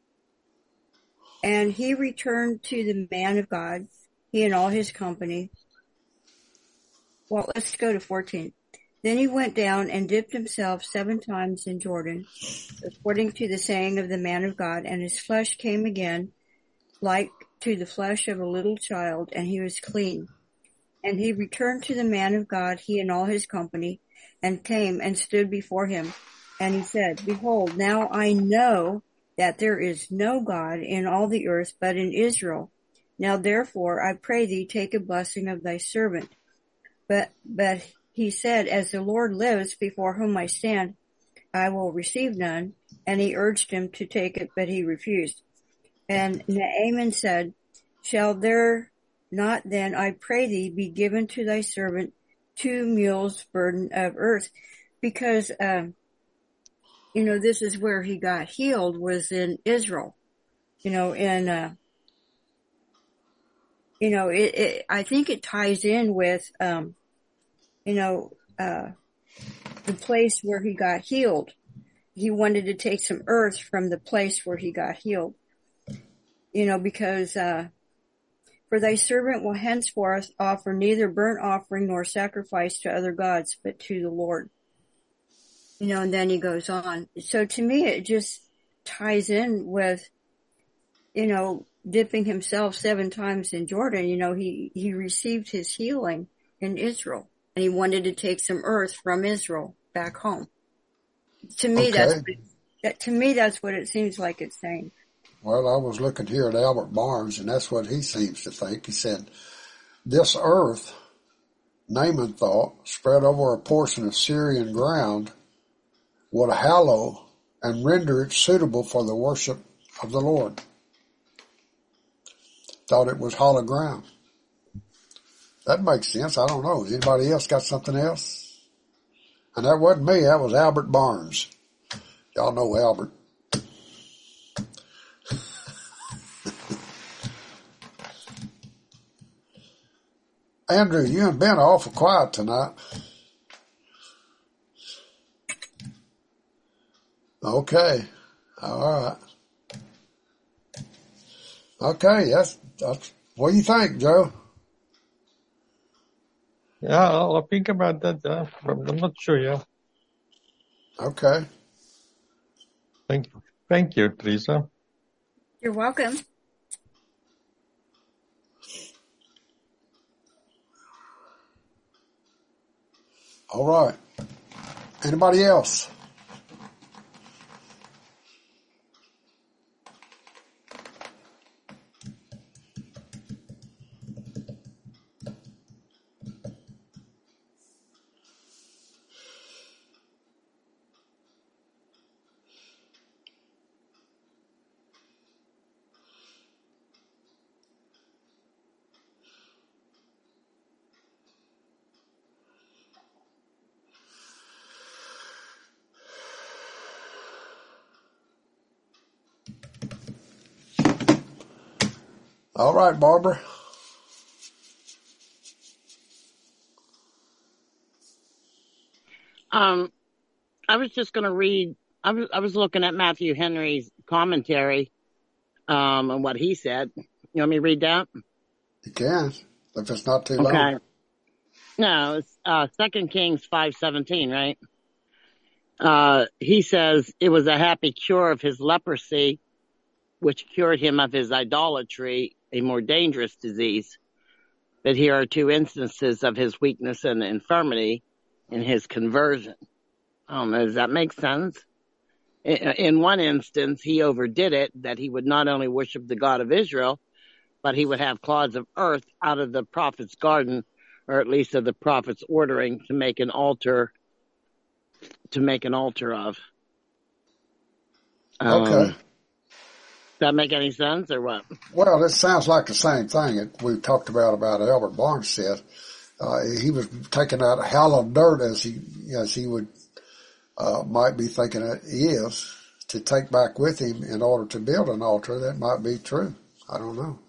And he returned to the man of God, he and all his company. Well, let's go to fourteen. Then he went down and dipped himself seven times in Jordan, according to the saying of the man of God, and his flesh came again like to the flesh of a little child, and he was clean. And he returned to the man of God, he and all his company, and came and stood before him. And he said, Behold, now I know that there is no God in all the earth but in Israel. Now therefore I pray thee, take a blessing of thy servant. But, but he said, As the Lord lives, before whom I stand, I will receive none. And he urged him to take it, but he refused. And Naaman said, Shall there not then, I pray thee, be given to thy servant two mules burden of earth? Because, um, you know, this is where he got healed, was in Israel. You know, and, uh, you know, it, it, I think it ties in with, um, you know, uh, the place where he got healed. He wanted to take some earth from the place where he got healed. you know, because, uh, for thy servant will henceforth offer neither burnt offering nor sacrifice to other gods, but to the Lord. You know, and then he goes on. So to me, it just ties in with, you know, dipping himself seven times in Jordan. You know, he, he received his healing in Israel, and he wanted to take some earth from Israel back home. To me, okay. that's what it, that, to me, that's what it seems like it's saying. Well, I was looking here at Albert Barnes, and that's what he seems to think. He said, this earth, Naaman thought, spread over a portion of Syrian ground, would hallow and render it suitable for the worship of the Lord. Thought it was hollow ground. That makes sense. I don't know. Anybody else got something else? And that wasn't me. That was Albert Barnes. Y'all know Albert. Andrew, you and Ben are awful quiet tonight. Okay. All right. Okay, that's, that's, what do you think, Joe? Yeah, I'll, I'll think about that. Uh, I'm not sure, yeah. Okay. Thank you. Thank you, Teresa. You're welcome. All right. Anybody else? All right, Barbara. Um, I was just going to read, I was, I was looking at Matthew Henry's commentary, um, and what he said. You want me to read that? You can, if it's not too long. Okay. No, it's, uh, Second Kings five seventeen, right? Uh, he says it was a happy cure of his leprosy, which cured him of his idolatry, a more dangerous disease. But here are two instances of his weakness and infirmity in his conversion. I don't know, does that make sense? In one instance, he overdid it, that he would not only worship the God of Israel, but he would have clods of earth out of the prophet's garden, or at least of the prophet's ordering, to make an altar, to make an altar of. Um, okay. Does that make any sense, or what? Well, it sounds like the same thing that we talked about, about Albert Barnes said. Uh, he was taking out hallowed dirt, as he, as he would, uh, might be thinking it is, to take back with him in order to build an altar. That might be true. I don't know.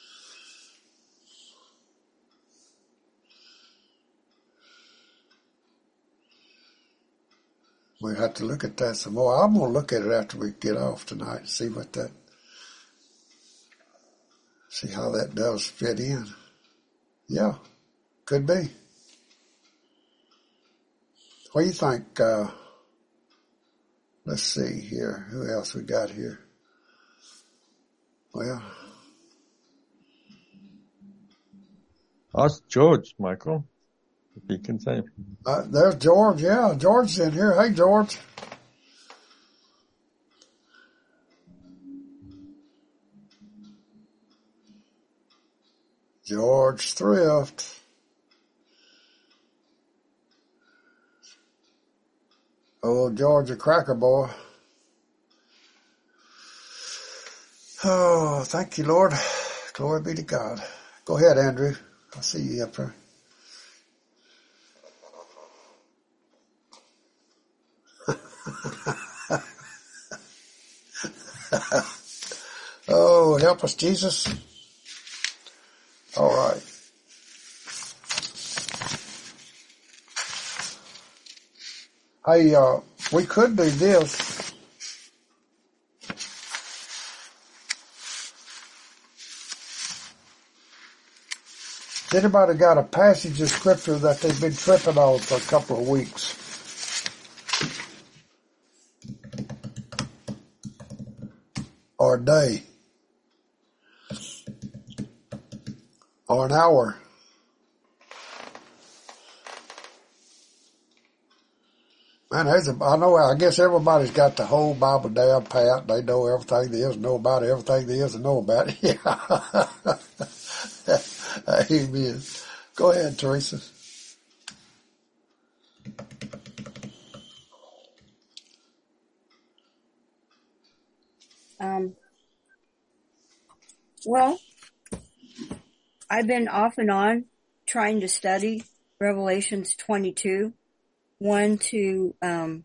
We have to look at that some more. I'm going to look at it after we get off tonight and see what that, see how that does fit in. Yeah, could be. What do you think? Uh, let's see here. Who else we got here? Well, ask George, Michael, if he can say. Uh, there's George. Yeah, George's in here. Hey, George. George Thrift. Oh, George, a cracker boy. Oh, thank you, Lord. Glory be to God. Go ahead, Andrew. I see you up there. Oh, help us, Jesus. All right. Hey, uh, we could do this. anybody got a passage of scripture that they've been tripping on for a couple of weeks? Or a day? Or an hour? Man, there's a, I know, I guess everybody's got the whole Bible down pat. They know everything there is to know about it, everything there is to know about it. Yeah. Amen. Go ahead, Teresa. Um, well, I've been off and on trying to study Revelations twenty-two, one to, um,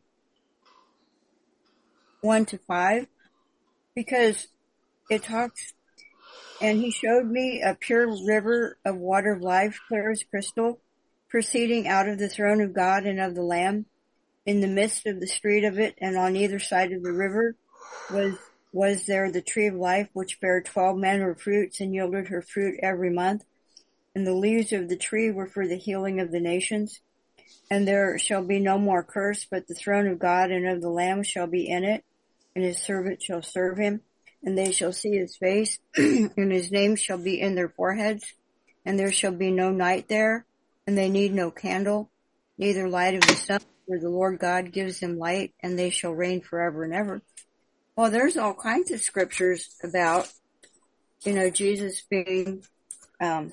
one to five, because it talks, and he showed me a pure river of water of life, clear as crystal, proceeding out of the throne of God and of the Lamb. In the midst of the street of it, and on either side of the river, was was there the tree of life, which bare twelve manner of fruits, and yielded her fruit every month. And the leaves of the tree were for the healing of the nations. And there shall be no more curse, but the throne of God and of the Lamb shall be in it, and his servant shall serve him. And they shall see his face, and his name shall be in their foreheads. And there shall be no night there, and they need no candle, neither light of the sun, for the Lord God gives them light, and they shall reign forever and ever. Well, there's all kinds of scriptures about, you know, Jesus being, um,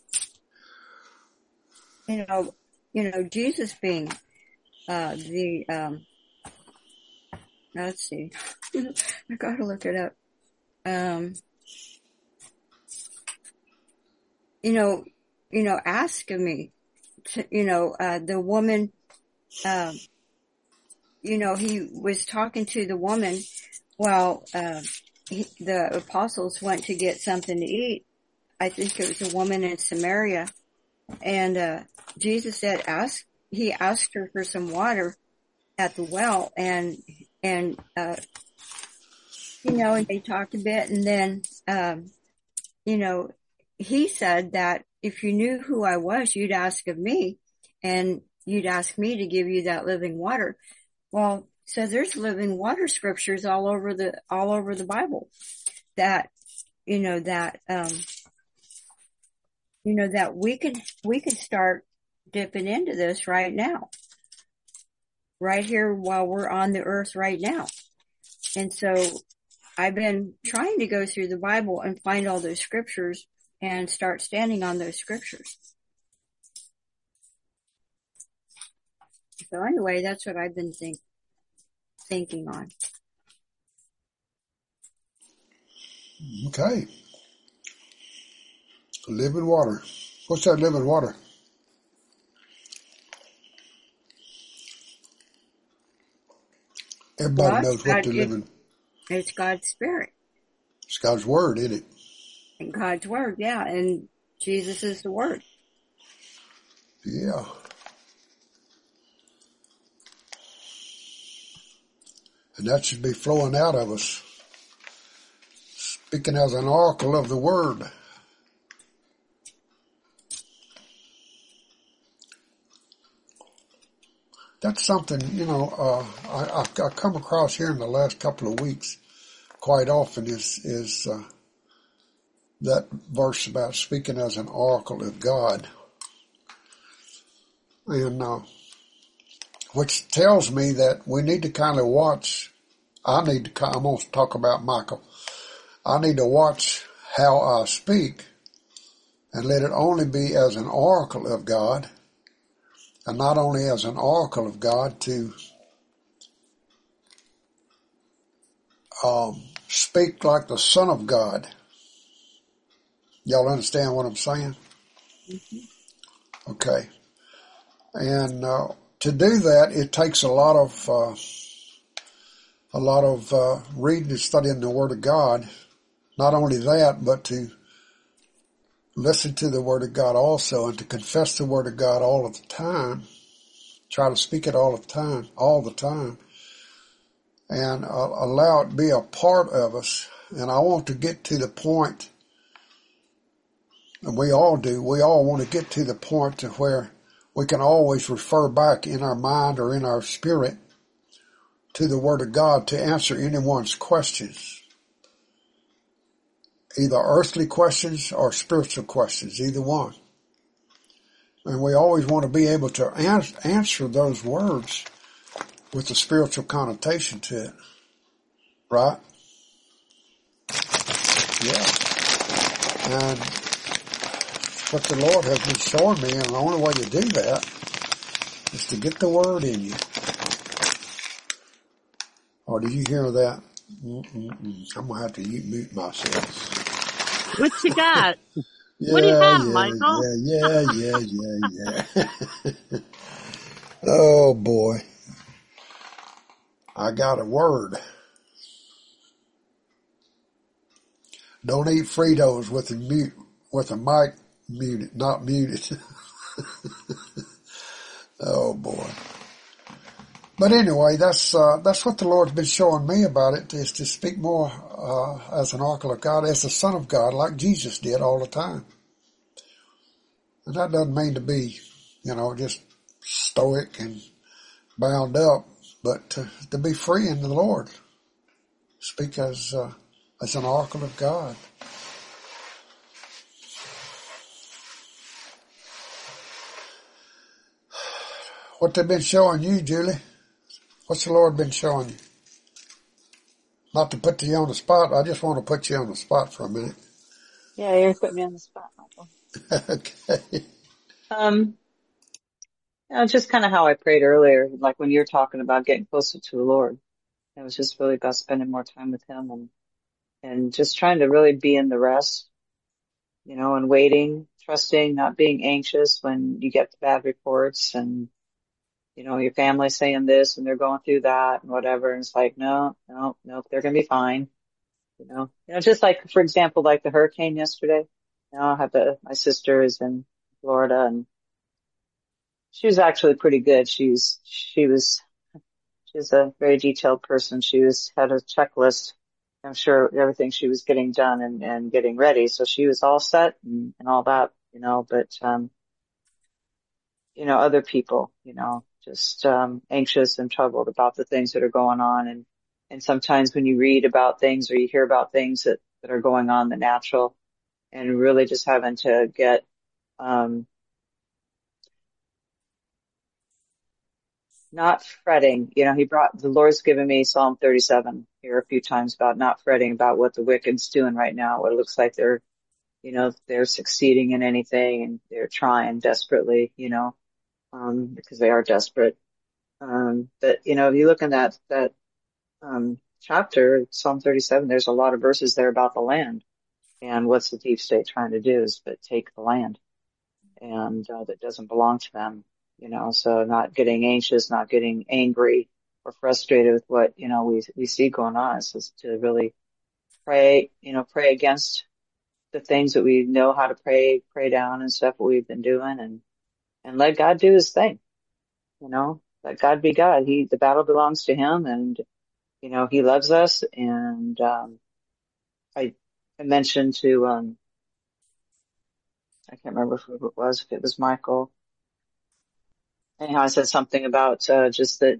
you know, you know, Jesus being, uh, the, um, let's see, I gotta look it up. Um, you know, you know, ask of me, to, you know, uh, the woman, um, you know, he was talking to the woman while, uh, he, the apostles went to get something to eat. I think it was a woman in Samaria, and, uh, Jesus said, ask, he asked her for some water at the well, and, and, uh, you know, and they talked a bit, and then, um, you know, he said that if you knew who I was, you'd ask of me, and you'd ask me to give you that living water. Well, so there's living water scriptures all over the, all over the Bible that, you know, that, um, you know, that we could, we could start dipping into this right now, right here while we're on the earth right now. And so I've been trying to go through the Bible and find all those scriptures and start standing on those scriptures. So anyway, that's what I've been think, thinking on. Okay. Living water. What's that living water? Everybody well, knows what God, the living. It's God's Spirit. It's God's Word, isn't it? And God's Word, yeah. And Jesus is the Word. Yeah. And that should be flowing out of us. Speaking as an oracle of the Word. That's something, you know, uh, I, I, I come across here in the last couple of weeks quite often is, is, uh, that verse about speaking as an oracle of God. And, uh, which tells me that we need to kind of watch, I need to, I'm going to talk about Michael. I need to watch how I speak and let it only be as an oracle of God. And not only as an oracle of God to um, speak like the Son of God. Y'all understand what I'm saying? Mm-hmm. Okay. And uh, to do that, it takes a lot of uh, a lot of uh, reading and studying the Word of God. Not only that, but to listen to the Word of God also, and to confess the Word of God all of the time. Try to speak it all the time, all the time, and uh, allow it to be a part of us. And I want to get to the point And we all do. We all want to get to the point to where we can always refer back in our mind or in our spirit to the Word of God to answer anyone's questions. Either earthly questions or spiritual questions, either one. And we always want to be able to answer those words with a spiritual connotation to it. Right? Yeah. And what the Lord has been showing me, and the only way to do that is to get the Word in you. Oh, did you hear that? Mm-mm-mm. I'm going to have to mute myself. What you got? Yeah, what do you have, yeah, Michael? yeah, yeah, yeah, yeah, yeah. Oh, boy. I got a word. Don't eat Fritos with a mute, with a mic muted, not muted. Oh, boy. But anyway, that's uh, that's what the Lord's been showing me about it, is to speak more uh, as an oracle of God, as the Son of God, like Jesus did all the time. And that doesn't mean to be, you know, just stoic and bound up, but to, to be free in the Lord. Speak as uh, as an oracle of God. What they've been showing you, Julie? What's the Lord been showing you? Not to put you on the spot, I just want to put you on the spot for a minute. Yeah, you're putting me on the spot, Michael. Okay. Um, you know, just kind of how I prayed earlier, like when you're talking about getting closer to the Lord. It was just really about spending more time with Him and, and just trying to really be in the rest, you know, and waiting, trusting, not being anxious when you get the bad reports and, you know, your family saying this and they're going through that and whatever. And it's like, no, no, no, they're going to be fine. You know, you know, just like, for example, like the hurricane yesterday. You know, I have a, my sister is in Florida and she was actually pretty good. She's, she was, she's a very detailed person. She was, had a checklist. I'm sure everything she was getting done and, and getting ready. So she was all set and, and all that, you know, but, um, you know, other people, you know, just, um, anxious and troubled about the things that are going on. And, and sometimes when you read about things or you hear about things that, that are going on in the natural and really just having to get, um, not fretting, you know, he brought, the Lord's given me Psalm thirty-seven here a few times about not fretting about what the wicked's doing right now, what it looks like they're, you know, they're succeeding in anything and they're trying desperately, you know, um, because they are desperate. Um, but, you know, if you look in that, that, um, chapter, Psalm thirty-seven, there's a lot of verses there about the land and what's the deep state trying to do is but take the land and, uh, that doesn't belong to them. You know, so not getting anxious, not getting angry or frustrated with what, you know, we, we see going on. It's just to really pray, you know, pray against the things that we know how to pray, pray down and stuff, what we've been doing and, and let God do His thing. You know, let God be God. He, the battle belongs to Him and, you know, He loves us. And, um, I, I mentioned to, um, I can't remember who it was, if it was Michael. Anyhow, I said something about, uh, just that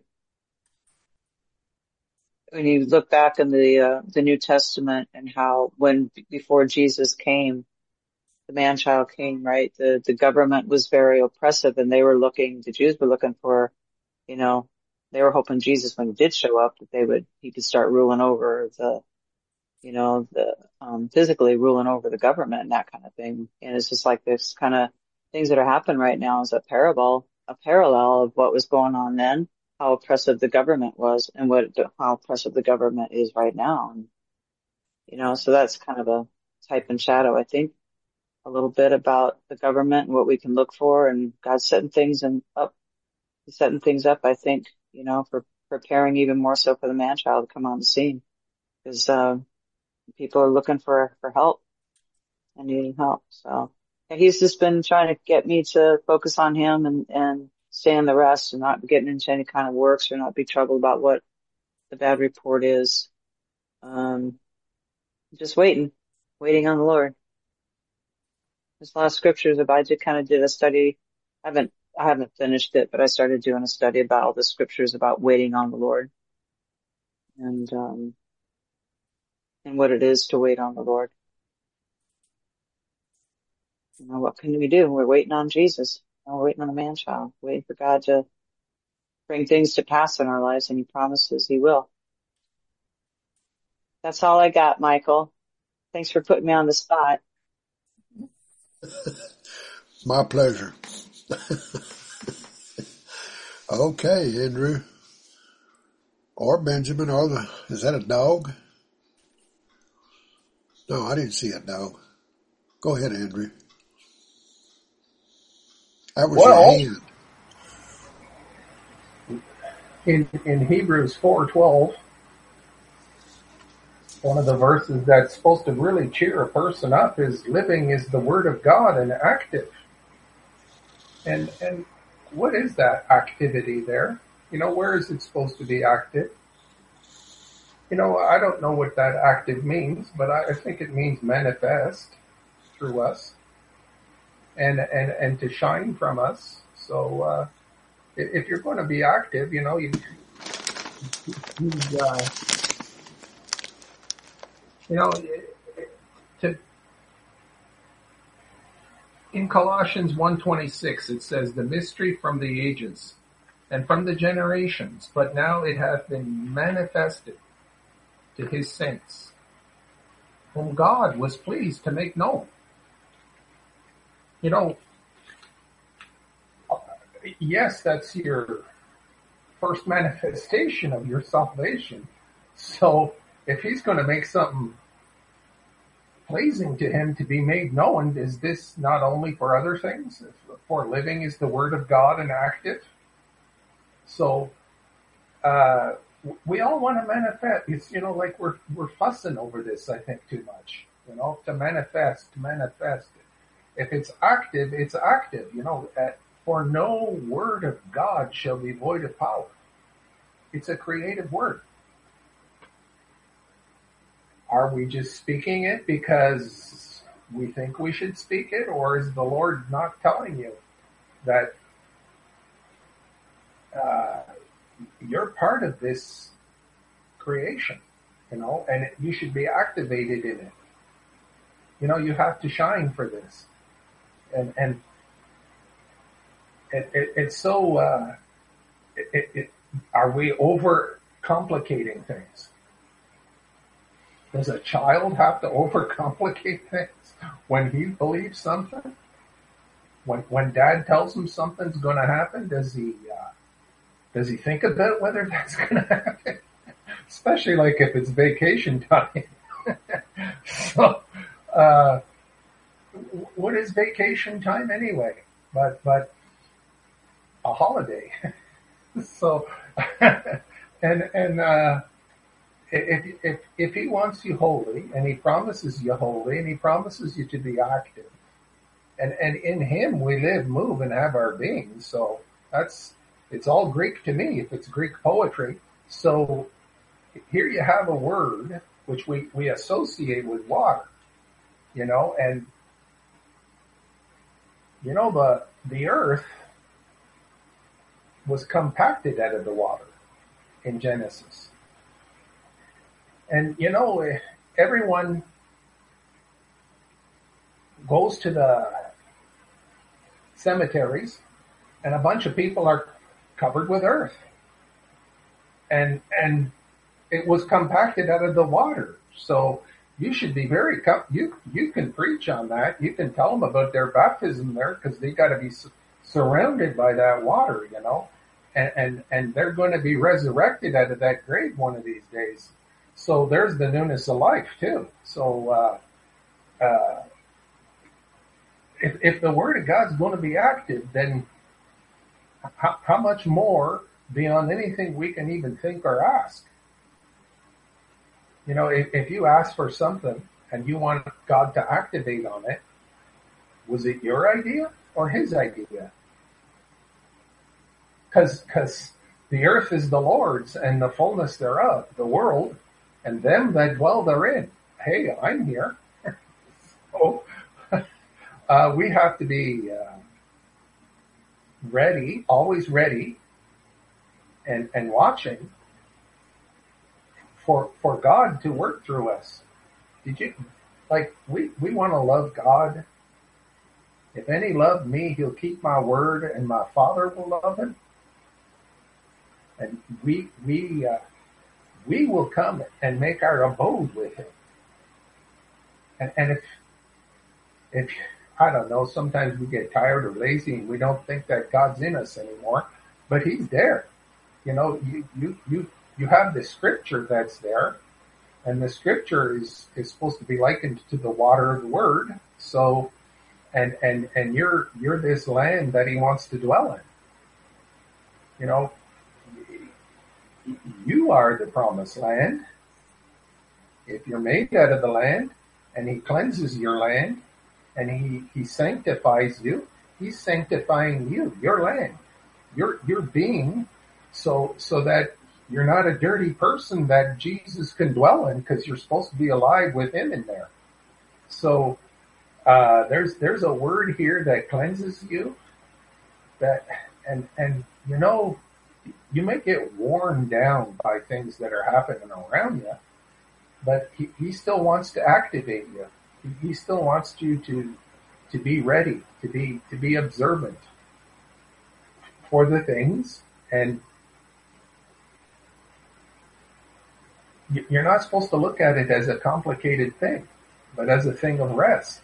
when you look back in the, uh, the New Testament and how when, before Jesus came, the man-child came, right? The, the government was very oppressive and they were looking, the Jews were looking for, you know, they were hoping Jesus, when he did show up, that they would, he could start ruling over the, you know, the, um, physically ruling over the government and that kind of thing. And it's just like this kind of things that are happening right now is a parable, a parallel of what was going on then, how oppressive the government was and what, how oppressive the government is right now. And, you know, so that's kind of a type and shadow, I think, a little bit about the government and what we can look for and God setting things and up, setting things up, I think, you know, for preparing even more so for the man-child to come on the scene because, uh, people are looking for, for help and needing help. So and he's just been trying to get me to focus on him and, and stay in the rest and not getting into any kind of works or not be troubled about what the bad report is. Um, just waiting, waiting on the Lord. There's a lot of scriptures about, I did kind of did a study. I haven't, I haven't finished it, but I started doing a study about all the scriptures about waiting on the Lord and, um, and what it is to wait on the Lord. You know, what can we do? We're waiting on Jesus. We're waiting on the man-child, waiting for God to bring things to pass in our lives, and he promises he will. That's all I got, Michael. Thanks for putting me on the spot. My pleasure. Okay, Andrew. Or Benjamin, or the, is that a dog? No, I didn't see a dog. Go ahead, Andrew. That was well, your hand. In, in Hebrews four twelve, one of the verses that's supposed to really cheer a person up is living is the word of God and active. And, and what is that activity there? You know, where is it supposed to be active? You know, I don't know what that active means, but I, I think it means manifest through us and, and, and to shine from us. So, uh, if you're going to be active, you know, you, you, uh, you know, to, in Colossians one twenty-six, it says, the mystery from the ages and from the generations, but now it hath been manifested to his saints, whom God was pleased to make known. You know, yes, that's your first manifestation of your salvation. So if he's going to make something pleasing to him to be made known, is this not only for other things? For living is the word of God and active. So, uh, we all want to manifest. It's, you know, like we're, we're fussing over this, I think, too much, you know, to manifest, to manifest. If it's active, it's active, you know, at, for no word of God shall be void of power. It's a creative word. Are we just speaking it because we think we should speak it, or is the Lord not telling you that uh, you're part of this creation, you know, and you should be activated in it? You know, you have to shine for this. And, and it, it, it's so, uh, it, it, it, are we over complicating things? Does a child have to overcomplicate things when he believes something? When when dad tells him something's going to happen, does he uh, does he think about whether that's going to happen? Especially like if it's vacation time. So, uh, what is vacation time anyway? But but a holiday. So, and and. Uh, If, if, if he wants you holy, and he promises you holy, and he promises you to be active, and, and in him we live, move, and have our being. So that's, it's all Greek to me, if it's Greek poetry. So here you have a word which we, we associate with water, you know, and, you know, the, the earth was compacted out of the water in Genesis. And, you know, everyone goes to the cemeteries and a bunch of people are covered with earth. And, and it was compacted out of the water. So you should be very, you, you can preach on that. You can tell them about their baptism there because they got to be su- surrounded by that water, you know, and, and, and they're going to be resurrected out of that grave one of these days. So there's the newness of life too. So, uh, uh, if, if the word of God's going to be active, then how, how much more beyond anything we can even think or ask? You know, if, if you ask for something and you want God to activate on it, was it your idea or his idea? Cause, cause the earth is the Lord's and the fullness thereof, the world, and them that dwell therein. Hey, I'm here. So, uh, we have to be uh, ready, always ready, and and watching for for God to work through us. Did you like we we want to love God? If any love me, he'll keep my word, and my Father will love him. And we we uh, we will come and make our abode with him. And and if if I don't know, sometimes we get tired or lazy and we don't think that God's in us anymore, but he's there. You know, you you you, you have the scripture that's there, and the scripture is, is supposed to be likened to the water of the word. So and and and you're you're this land that he wants to dwell in. You know, you are the promised land. If you're made out of the land and he cleanses your land and he, he sanctifies you, he's sanctifying you, your land, your, your being, so, so that you're not a dirty person that Jesus can dwell in, because you're supposed to be alive with him in there. So, uh, there's, there's a word here that cleanses you, that, and, and, you know, you may get worn down by things that are happening around you, but he, he still wants to activate you. He, he still wants you to, to be ready, to be, to be observant for the things. And you're not supposed to look at it as a complicated thing, but as a thing of rest.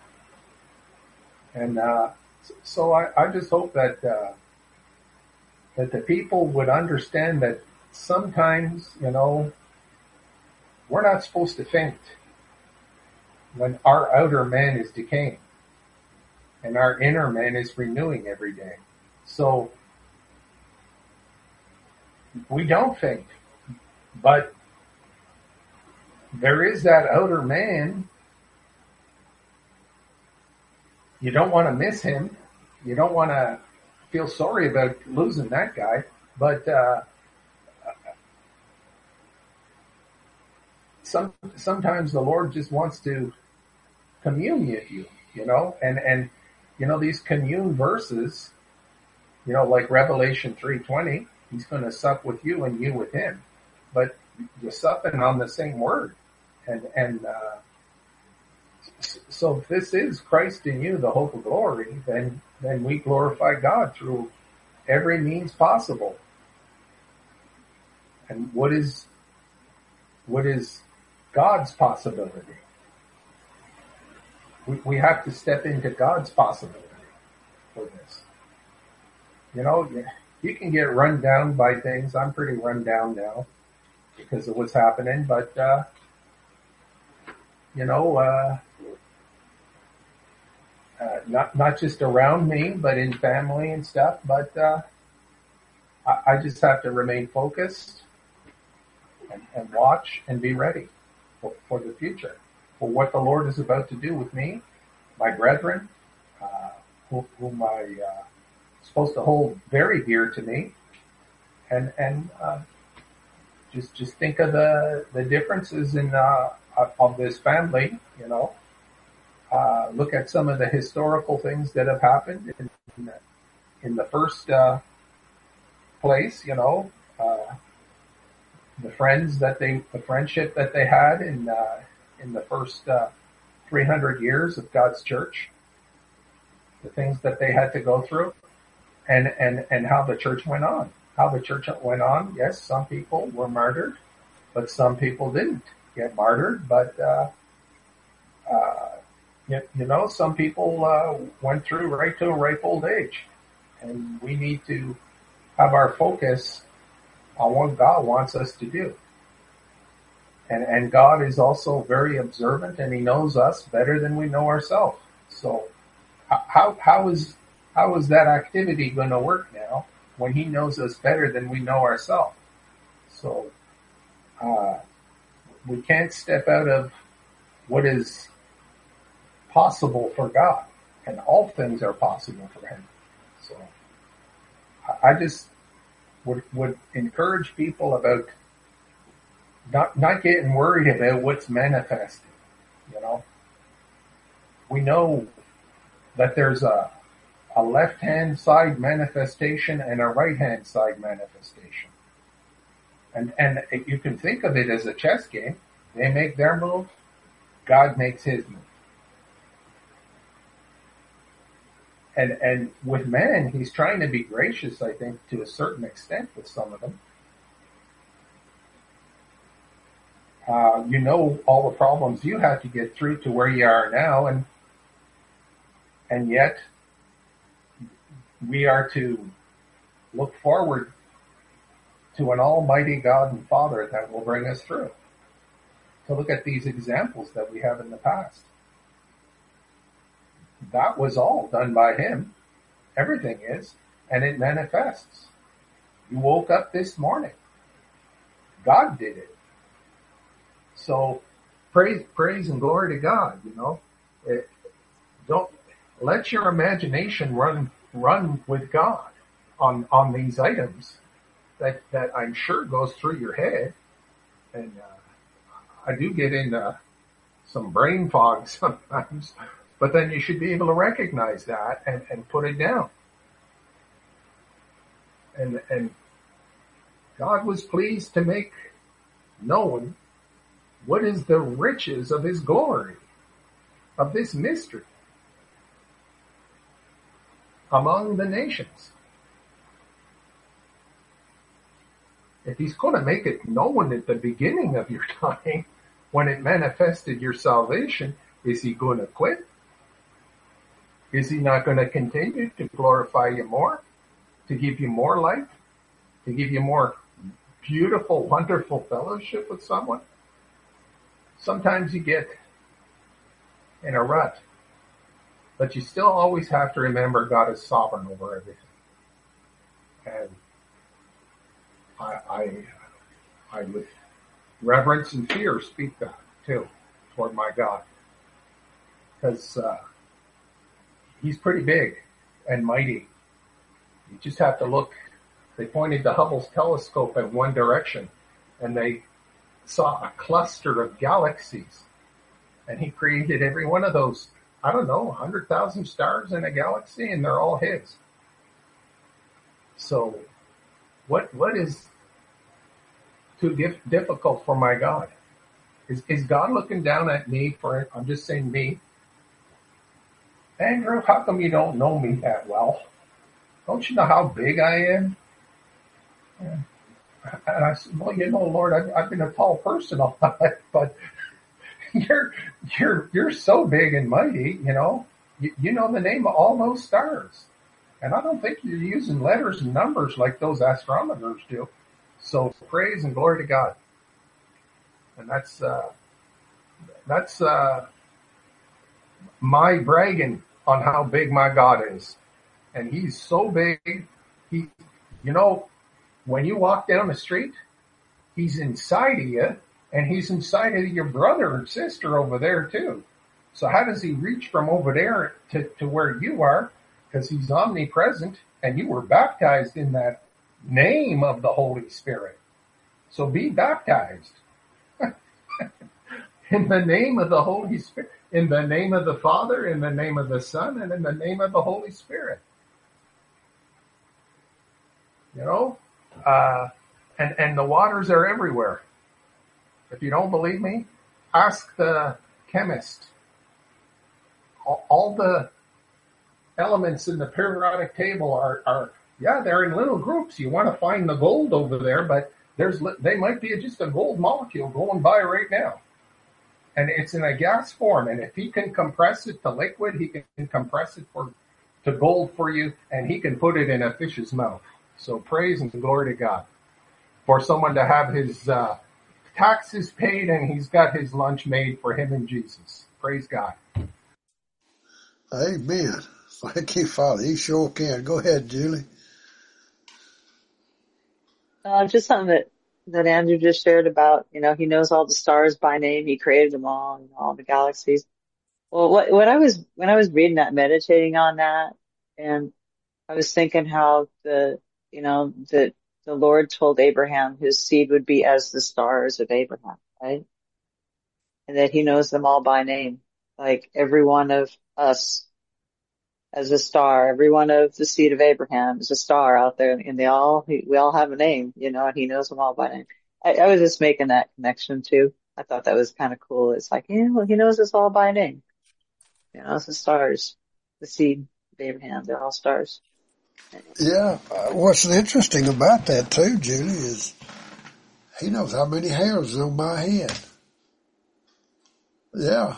And, uh, so I, I just hope that, uh, that the people would understand that sometimes, you know, we're not supposed to faint when our outer man is decaying and our inner man is renewing every day. So we don't faint, but there is that outer man. You don't want to miss him. You don't want to feel sorry about losing that guy, but uh, some sometimes the Lord just wants to commune with you, you know, and and you know these commune verses, you know, like Revelation three twenty, he's going to sup with you and you with him, but you're supping on the same word, and and uh, so if this is Christ in you, the hope of glory, then then we glorify God through every means possible. And what is what is God's possibility? We, we have to step into God's possibility for this. You know, you can get run down by things. I'm pretty run down now because of what's happening, but uh, you know, uh, Uh, not not just around me, but in family and stuff. But uh, I, I just have to remain focused and, and watch and be ready for, for the future, for what the Lord is about to do with me, my brethren, uh, whom, whom I uh, supposed to hold very dear to me, and and uh, just just think of the the differences in uh, of this family, you know. Uh, look at some of the historical things that have happened in, in, the, in the first uh, place, you know, uh, the friends that they, the friendship that they had in uh, in the first uh, three hundred years of God's church, the things that they had to go through, and and and how the church went on. How the church went on. Yes, some people were martyred, but some people didn't get martyred. But uh, uh, You, you know, some people uh, went through right to a ripe old age, and we need to have our focus on what God wants us to do. And and God is also very observant, and He knows us better than we know ourselves. So, how how is how is that activity going to work now when He knows us better than we know ourselves? So, uh, we can't step out of what is possible for God, and all things are possible for Him. So I just would would encourage people about not not getting worried about what's manifesting. You know, we know that there's a, a left-hand side manifestation and a right-hand side manifestation. And, and you can think of it as a chess game. They make their move, God makes his move. And, and with men, he's trying to be gracious, I think, to a certain extent with some of them. Uh, you know all the problems you had to get through to where you are now, and and yet we are to look forward to an almighty God and Father that will bring us through. To look at these examples that we have in the past. That was all done by him. Everything is, and it manifests. You woke up this morning. God did it. So praise, praise and glory to God, you know. It, don't let your imagination run, run with God on, on these items that, that I'm sure goes through your head. And, uh, I do get into some brain fog sometimes, but then you should be able to recognize that and, and put it down. And, and God was pleased to make known what is the riches of his glory, of this mystery among the nations. If he's going to make it known at the beginning of your time, when it manifested your salvation, is he going to quit? Is he not going to continue to glorify you more, to give you more life, to give you more beautiful, wonderful fellowship with someone? Sometimes you get in a rut, but you still always have to remember God is sovereign over everything. And I, I, I with reverence and fear speak that too toward my God, because uh, he's pretty big and mighty. You just have to look. They pointed the Hubble's telescope in one direction, and they saw a cluster of galaxies, and he created every one of those, I don't know, one hundred thousand stars in a galaxy, and they're all his. So what what is too difficult for my God? Is, is God looking down at me for, I'm just saying me, Andrew, how come you don't know me that well? Don't you know how big I am? Yeah. And I said, well, you know, Lord, I've, I've been a tall person all my life, but you're, you're, you're so big and mighty, you know, you, you know the name of all those stars. And I don't think you're using letters and numbers like those astronomers do. So praise and glory to God. And that's, uh, that's, uh, my bragging on how big my God is. And he's so big. He, you know, when you walk down the street, he's inside of you, and he's inside of your brother and sister over there too. So how does he reach from over there to, to where you are? Because he's omnipresent, and you were baptized in that name of the Holy Spirit. So be baptized in the name of the Holy Spirit, in the name of the Father, in the name of the Son, and in the name of the Holy Spirit. You know? Uh, and, and the waters are everywhere. If you don't believe me, ask the chemist. All, all the elements in the periodic table are, are, yeah, they're in little groups. You want to find the gold over there, but there's, they might be just a gold molecule going by right now. And it's in a gas form. And if he can compress it to liquid, he can compress it for, to gold for you, and he can put it in a fish's mouth. So praise and glory to God for someone to have his uh, taxes paid, and he's got his lunch made for him and Jesus. Praise God. Amen. Thank you, Father. He sure can. Go ahead, Julie. Uh, just something that, that Andrew just shared about, you know, he knows all the stars by name. He created them all, and all the galaxies. Well, what, what I was, when I was reading that, meditating on that, and I was thinking how the, you know, that the Lord told Abraham his seed would be as the stars of Abraham, right? And that he knows them all by name, like every one of us as a star. Every one of the seed of Abraham is a star out there, and they all, we all have a name, you know, and he knows them all by name. I, I was just making that connection too. I thought that was kind of cool. It's like, yeah, well, he knows us all by name. You know, it's the stars, the seed of Abraham. They're all stars. Yeah. Uh, what's interesting about that too, Julie, is he knows how many hairs are on my head. Yeah.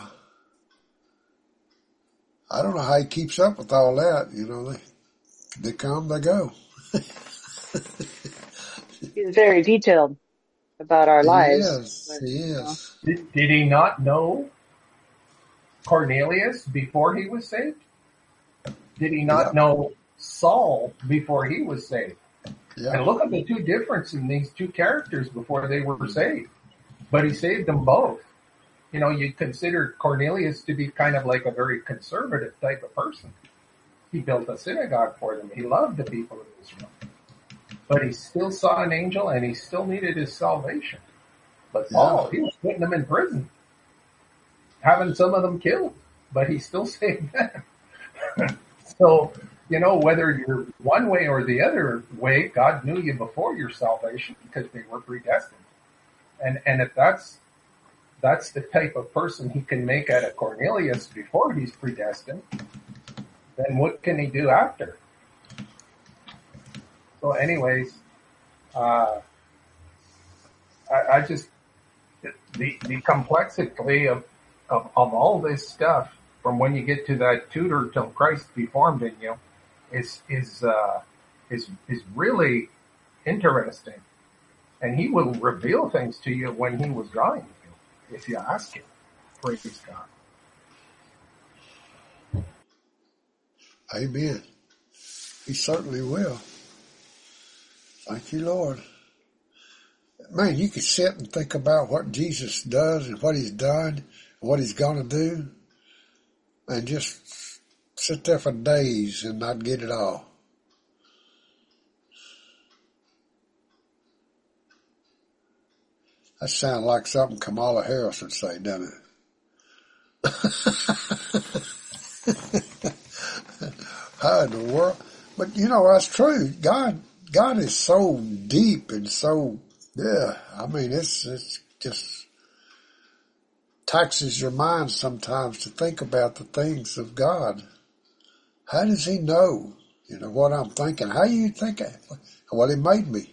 I don't know how he keeps up with all that. You know, they, they come, they go. He's very detailed about our lives. Yes, he is. Did, did he not know Cornelius before he was saved? Did he not Yeah. know Saul before he was saved? Yeah. And look at the two differences in these two characters before they were saved. But he saved them both. You know, you consider Cornelius to be kind of like a very conservative type of person. He built a synagogue for them. He loved the people of Israel. But he still saw an angel and he still needed his salvation. But Paul, he was putting them in prison, having some of them killed, but he still saved them. So, you know, whether you're one way or the other way, God knew you before your salvation because they were predestined. And and if that's that's the type of person he can make out of Cornelius before he's predestined, then what can he do after? So anyways, uh, I, I just, the, the complexity of, of, of all this stuff from when you get to that tutor till Christ be formed in you is, is, uh, is, is really interesting. And he will reveal things to you when he was drawing you, if you ask him. Praise God. Amen. He certainly will. Thank you, Lord. Man, you could sit and think about what Jesus does and what he's done and what he's going to do and just sit there for days and not get it all. That sounds like something Kamala Harris would say, doesn't it? How in the world? But you know, that's true. God, God is so deep and so, yeah, I mean, it's, it's just taxes your mind sometimes to think about the things of God. How does he know, you know, what I'm thinking? How you think? Well, he made me.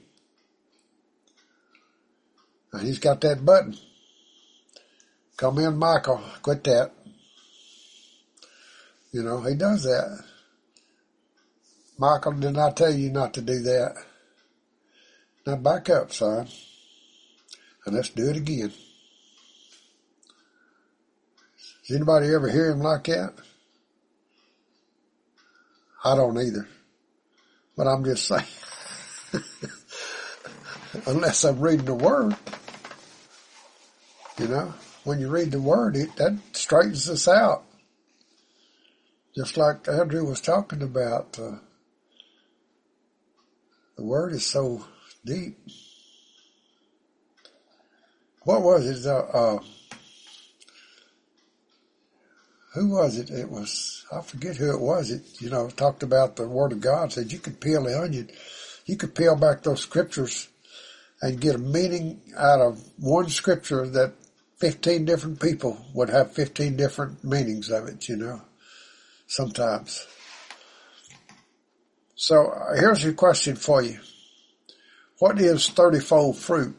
And he's got that button. Come in, Michael. Quit that. You know, he does that. Michael, didn't I tell you not to do that? Now back up, son. And let's do it again. Does anybody ever hear him like that? I don't either. But I'm just saying. Unless I'm reading the Word. You know, when you read the Word, it, that straightens us out. Just like Andrew was talking about. Uh, the Word is so deep. What was it? Uh, uh, who was it? It was, I forget who it was. It, you know, talked about the Word of God, said you could peel the onion. You could peel back those scriptures and get a meaning out of one scripture that fifteen different people would have fifteen different meanings of it, you know, sometimes. So uh, here's your question for you. What is thirty-fold fruit?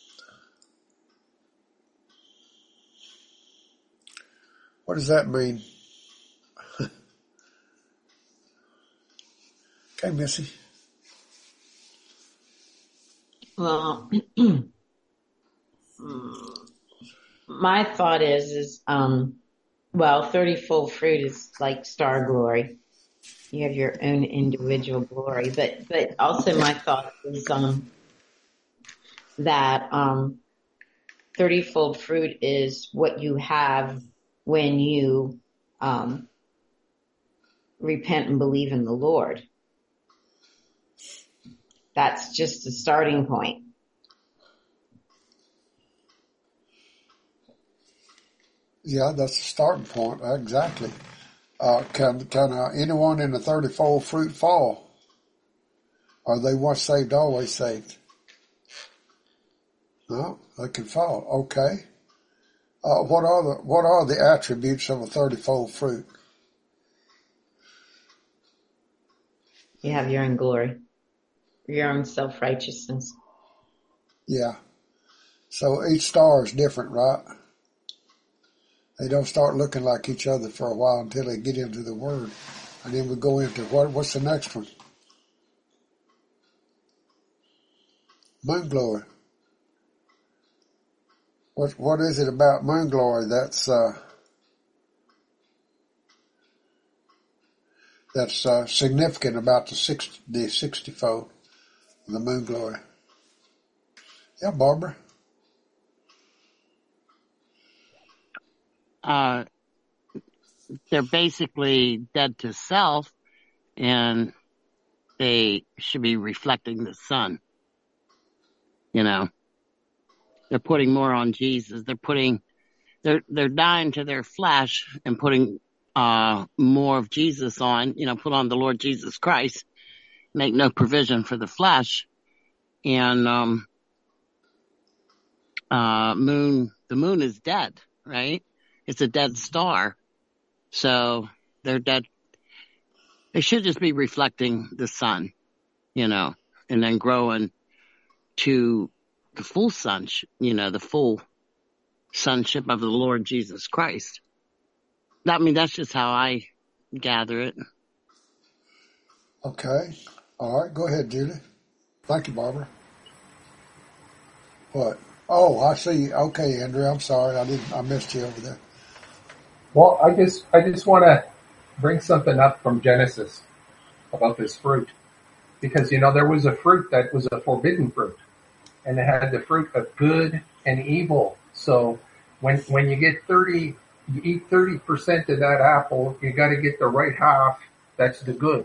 What does that mean? Okay, Missy. Well, my thought is, is, um, well, thirty-fold fruit is like star glory. You have your own individual glory, but, but also my thought is, um, that, um, thirty-fold fruit is what you have when you, um, repent and believe in the Lord. That's just a starting point. Yeah, that's the starting point. Exactly. Uh, can can uh, anyone in the thirty-fold fruit fall? Are they once saved, always saved? No, they can fall. Okay. Uh, what are the what are the attributes of a thirty-fold fruit? You have your own glory, your own self-righteousness. Yeah. So each star is different, right? They don't start looking like each other for a while until they get into the Word. And then we go into, what? what's the next one? Moon glory. What What is it about moon glory that's uh, that's uh, significant about the six the sixty-fold, the moon glory? Yeah, Barbara. Uh, they're basically dead to self, and they should be reflecting the sun. You know, they're putting more on Jesus. They're putting, they're they're dying to their flesh and putting uh more of Jesus on. You know, put on the Lord Jesus Christ. Make no provision for the flesh, and um, uh, moon. The moon is dead, right? It's a dead star. So they're dead. They should just be reflecting the sun, you know, and then growing to the full sun, you know, the full sonship of the Lord Jesus Christ. I mean, that's just how I gather it. Okay. All right. Go ahead, Judy. Thank you, Barbara. What? Oh, I see. Okay, Andrew. I'm sorry. I didn't. I missed you over there. Well, I just I just want to bring something up from Genesis about this fruit, because you know there was a fruit that was a forbidden fruit, and it had the fruit of good and evil. So when when you get thirty, you eat thirty percent of that apple, you got to get the right half. That's the good.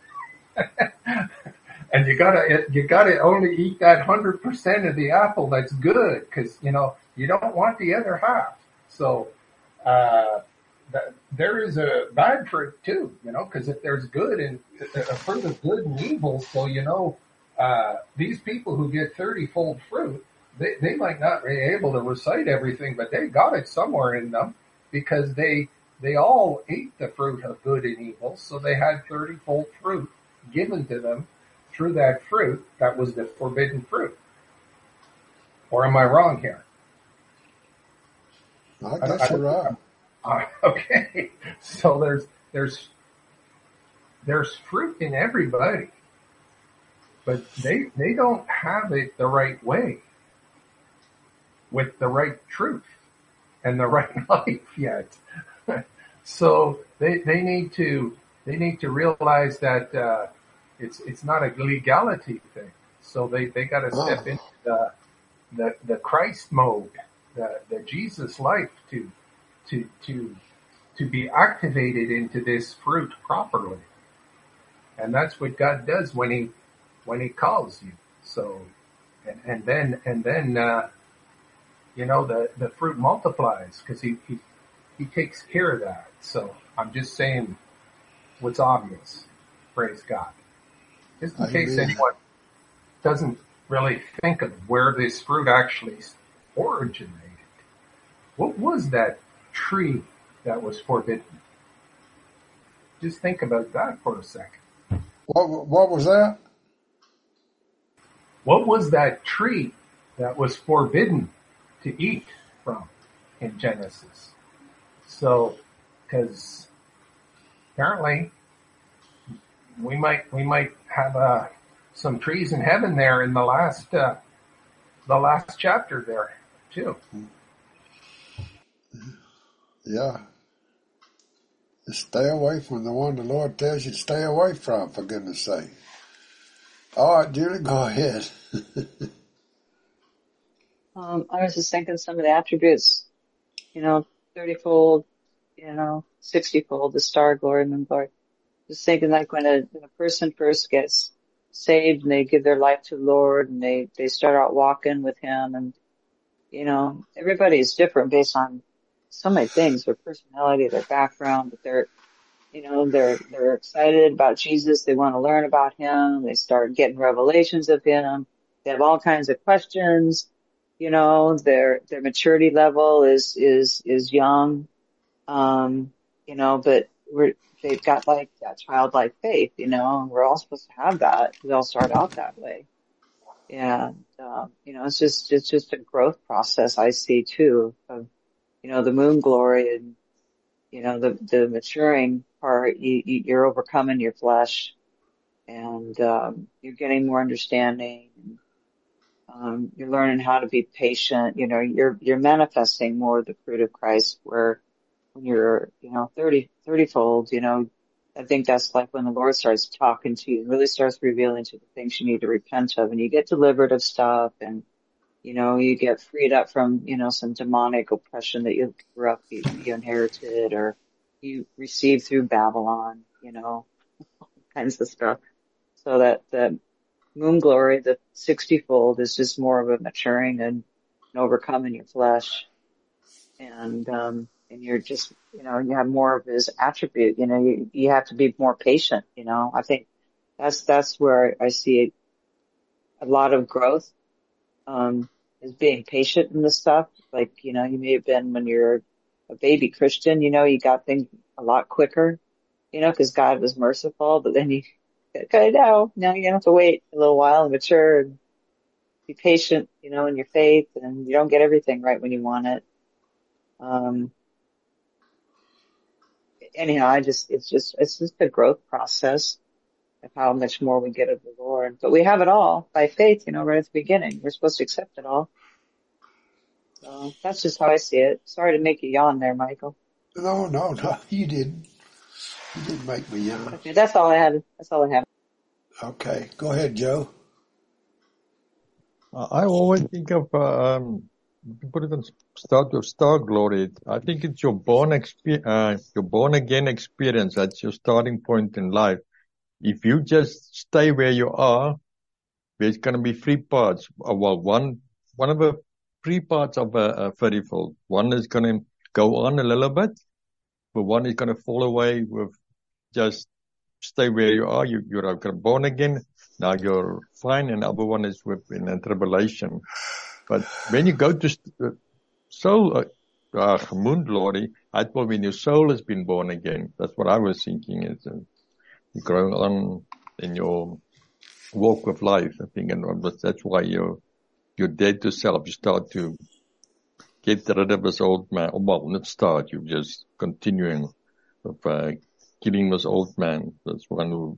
And you gotta, you gotta only eat that hundred percent of the apple that's good, because, you know, you don't want the other half. So, uh, that, there is a bad fruit too, you know, because if there's good and a fruit of good and evil, so, you know, uh, these people who get thirty-fold fruit, they, they might not be able to recite everything, but they got it somewhere in them, because they, they all ate the fruit of good and evil. So they had thirty-fold fruit given to them through that fruit that was the forbidden fruit. Or am I wrong here? I guess I, you're right. Uh, okay, so there's there's there's fruit in everybody, but they they don't have it the right way, with the right truth and the right life yet. So they they need to they need to realize that uh, it's it's not a legality thing. So they they got to step into the the the Christ mode, the the Jesus life to to to to be activated into this fruit properly. And that's what God does when he when he calls you. So and, and then and then uh, you know the the fruit multiplies, because he, he he takes care of that. So I'm just saying what's obvious. Praise God. Just in case anyone doesn't really think of where this fruit actually originated. What was that tree that was forbidden? Just think about that for a second. What what was that? What was that tree that was forbidden to eat from in Genesis? So, because apparently we might we might have uh, some trees in heaven there in the last uh, the last chapter there too. Yeah. Just stay away from the one the Lord tells you to stay away from, for goodness sake. All right, Julie, go ahead. um, I was just thinking some of the attributes, you know, thirty-fold, you know, sixty-fold, the star glory, moon glory. Just thinking like when a, when a person first gets saved and they give their life to the Lord and they, they start out walking with Him, and, you know, everybody's different based on so many things, their personality, their background, but they're, you know, they're, they're excited about Jesus. They want to learn about him. They start getting revelations of him. They have all kinds of questions. You know, their, their maturity level is, is, is young. Um, you know, but we're, they've got like that childlike faith, you know, and we're all supposed to have that. We all start out that way. And, um, you know, it's just, it's just a growth process I see too of, you know, the moon glory and, you know, the, the maturing part, you, you, you're overcoming your flesh and, um, you're getting more understanding. Um, you're learning how to be patient. You know, you're, you're manifesting more of the fruit of Christ where when you're, you know, thirty, thirty fold, you know, I think that's like when the Lord starts talking to you and really starts revealing to you the things you need to repent of and you get delivered of stuff and, you know, you get freed up from, you know, some demonic oppression that you grew up, you, you inherited or you received through Babylon, you know, all kinds of stuff. So that the moon glory, the sixty fold is just more of a maturing and, and overcoming your flesh. And, um, and you're just, you know, you have more of his attribute, you know, you, you have to be more patient, you know, I think that's, that's where I see a lot of growth. Um, is being patient in this stuff. Like, you know, you may have been when you're a baby Christian, you know, you got things a lot quicker, you know, cause God was merciful, but then you, okay, now, now you have to wait a little while and mature and be patient, you know, in your faith and you don't get everything right when you want it. Um, anyhow, I just, it's just, it's just a growth process of how much more we get of the Lord, but we have it all by faith, you know, right at the beginning. We're supposed to accept it all. So that's just how I see it. Sorry to make you yawn there, Michael. No, no, no, you didn't. You didn't make me yawn. Okay, that's all I had. That's all I have. Okay, go ahead, Joe. I always think of, um, put it on start with star glory. I think it's your born exp- uh, your born again experience. That's your starting point in life. If you just stay where you are, there's going to be three parts. Well, one, one of the three parts of a, a thirty-fold. One is going to go on a little bit, but one is going to fall away with just stay where you are. You, you're born again. Now you're fine. And the other one is with in a tribulation. But when you go to uh, soul, uh, uh, moon glory, I thought when your soul has been born again. That's what I was thinking is uh, you're growing on in your walk with life. I think, and that's why you're, you're dead to self. You start to get rid of this old man. Well, not start. You're just continuing with uh, killing this old man. That's one who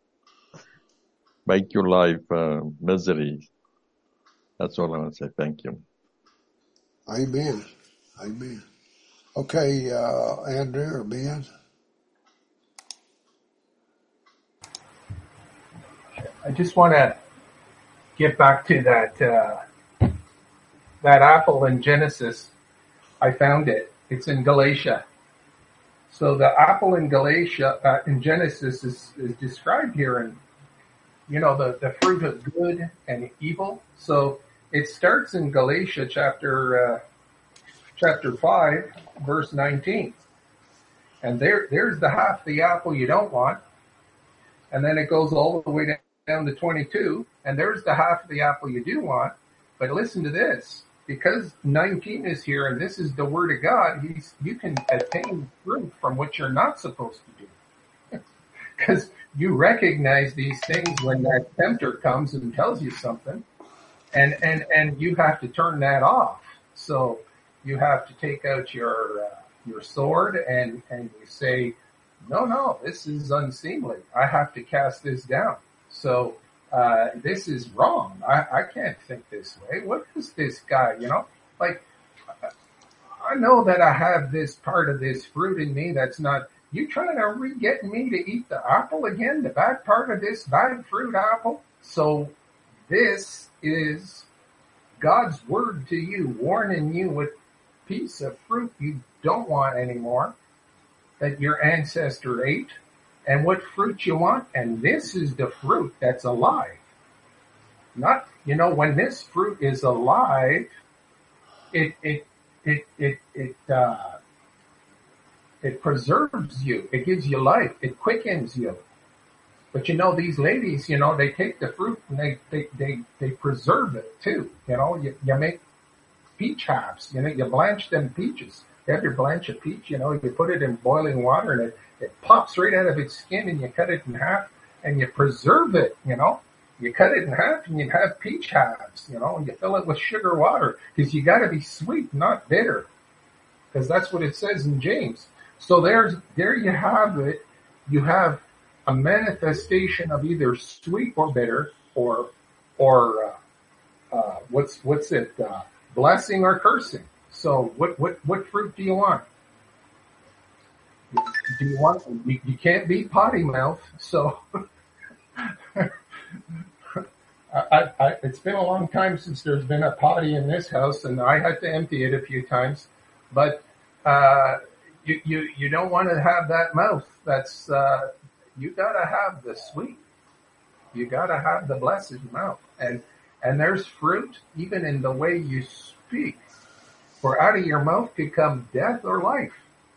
make your life uh, misery. That's all I want to say. Thank you. Amen. Amen. Okay, uh, Andrew or Ben? I just want to get back to that uh, that apple in Genesis. I found it. It's in Galatia. So the apple in Galatia, uh, in Genesis is, is described here in, you know, the, the fruit of good and evil. So it starts in Galatia chapter, uh, chapter five, verse nineteen. And there, there's the half the apple you don't want. And then it goes all the way down to twenty-two. And there's the half of the apple you do want. But listen to this. Because nineteen is here and this is the word of God, he's, you can attain fruit from what you're not supposed to do. Because you recognize these things when that tempter comes and tells you something. And, and, and you have to turn that off. So you have to take out your, uh, your sword and, and you say, no, no, this is unseemly. I have to cast this down. So, uh, this is wrong. I, I can't think this way. What is this guy, you know? Like, I know that I have this part of this fruit in me that's not, you trying to re-get me to eat the apple again? The bad part of this bad fruit apple? So this is God's word to you, warning you what piece of fruit you don't want anymore that your ancestor ate and what fruit you want. And this is the fruit that's alive. Not, you know, when this fruit is alive, it, it, it, it, it, uh, It preserves you. It gives you life. It quickens you. But you know, these ladies, you know, they take the fruit and they, they, they, they preserve it too. You know, you, you make peach halves, you know, you blanch them peaches. You have your blanch a peach, you know, you put it in boiling water and it, it pops right out of its skin and you cut it in half and you preserve it, you know. You cut it in half and you have peach halves, you know, and you fill it with sugar water because you got to be sweet, not bitter, because that's what it says in James. So there's, there you have it. You have a manifestation of either sweet or bitter, or, or, uh, uh, what's, what's it, uh, blessing or cursing. So what, what, what fruit do you want? Do you want, you, you can't beat potty mouth. So I, I, it's been a long time since there's been a potty in this house and I had to empty it a few times, but, uh, you, you, you don't want to have that mouth. That's, uh, you gotta have the sweet. You gotta have the blessed mouth. And, and there's fruit even in the way you speak. For out of your mouth could come death or life.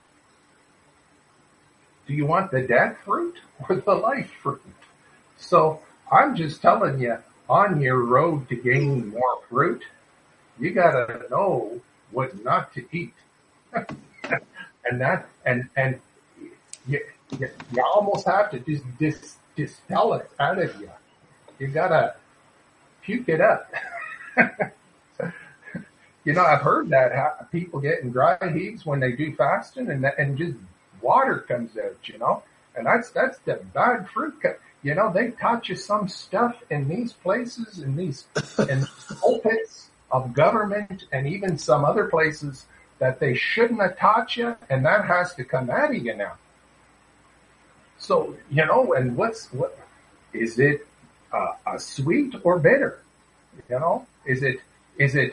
Do you want the death fruit or the life fruit? So I'm just telling you, on your road to gain more fruit, you gotta know what not to eat. and that, and, and you, you, you almost have to just dis, dispel it out of you. You gotta puke it up. You know, I've heard that how people get in dry heaves when they do fasting and and just water comes out, you know, and that's, that's the bad fruit. You know, they taught you some stuff in these places, in these, in pulpits of government and even some other places that they shouldn't have taught you, and that has to come out of you now. So, you know, and what's, what, is it uh, a sweet or bitter? You know, is it, is it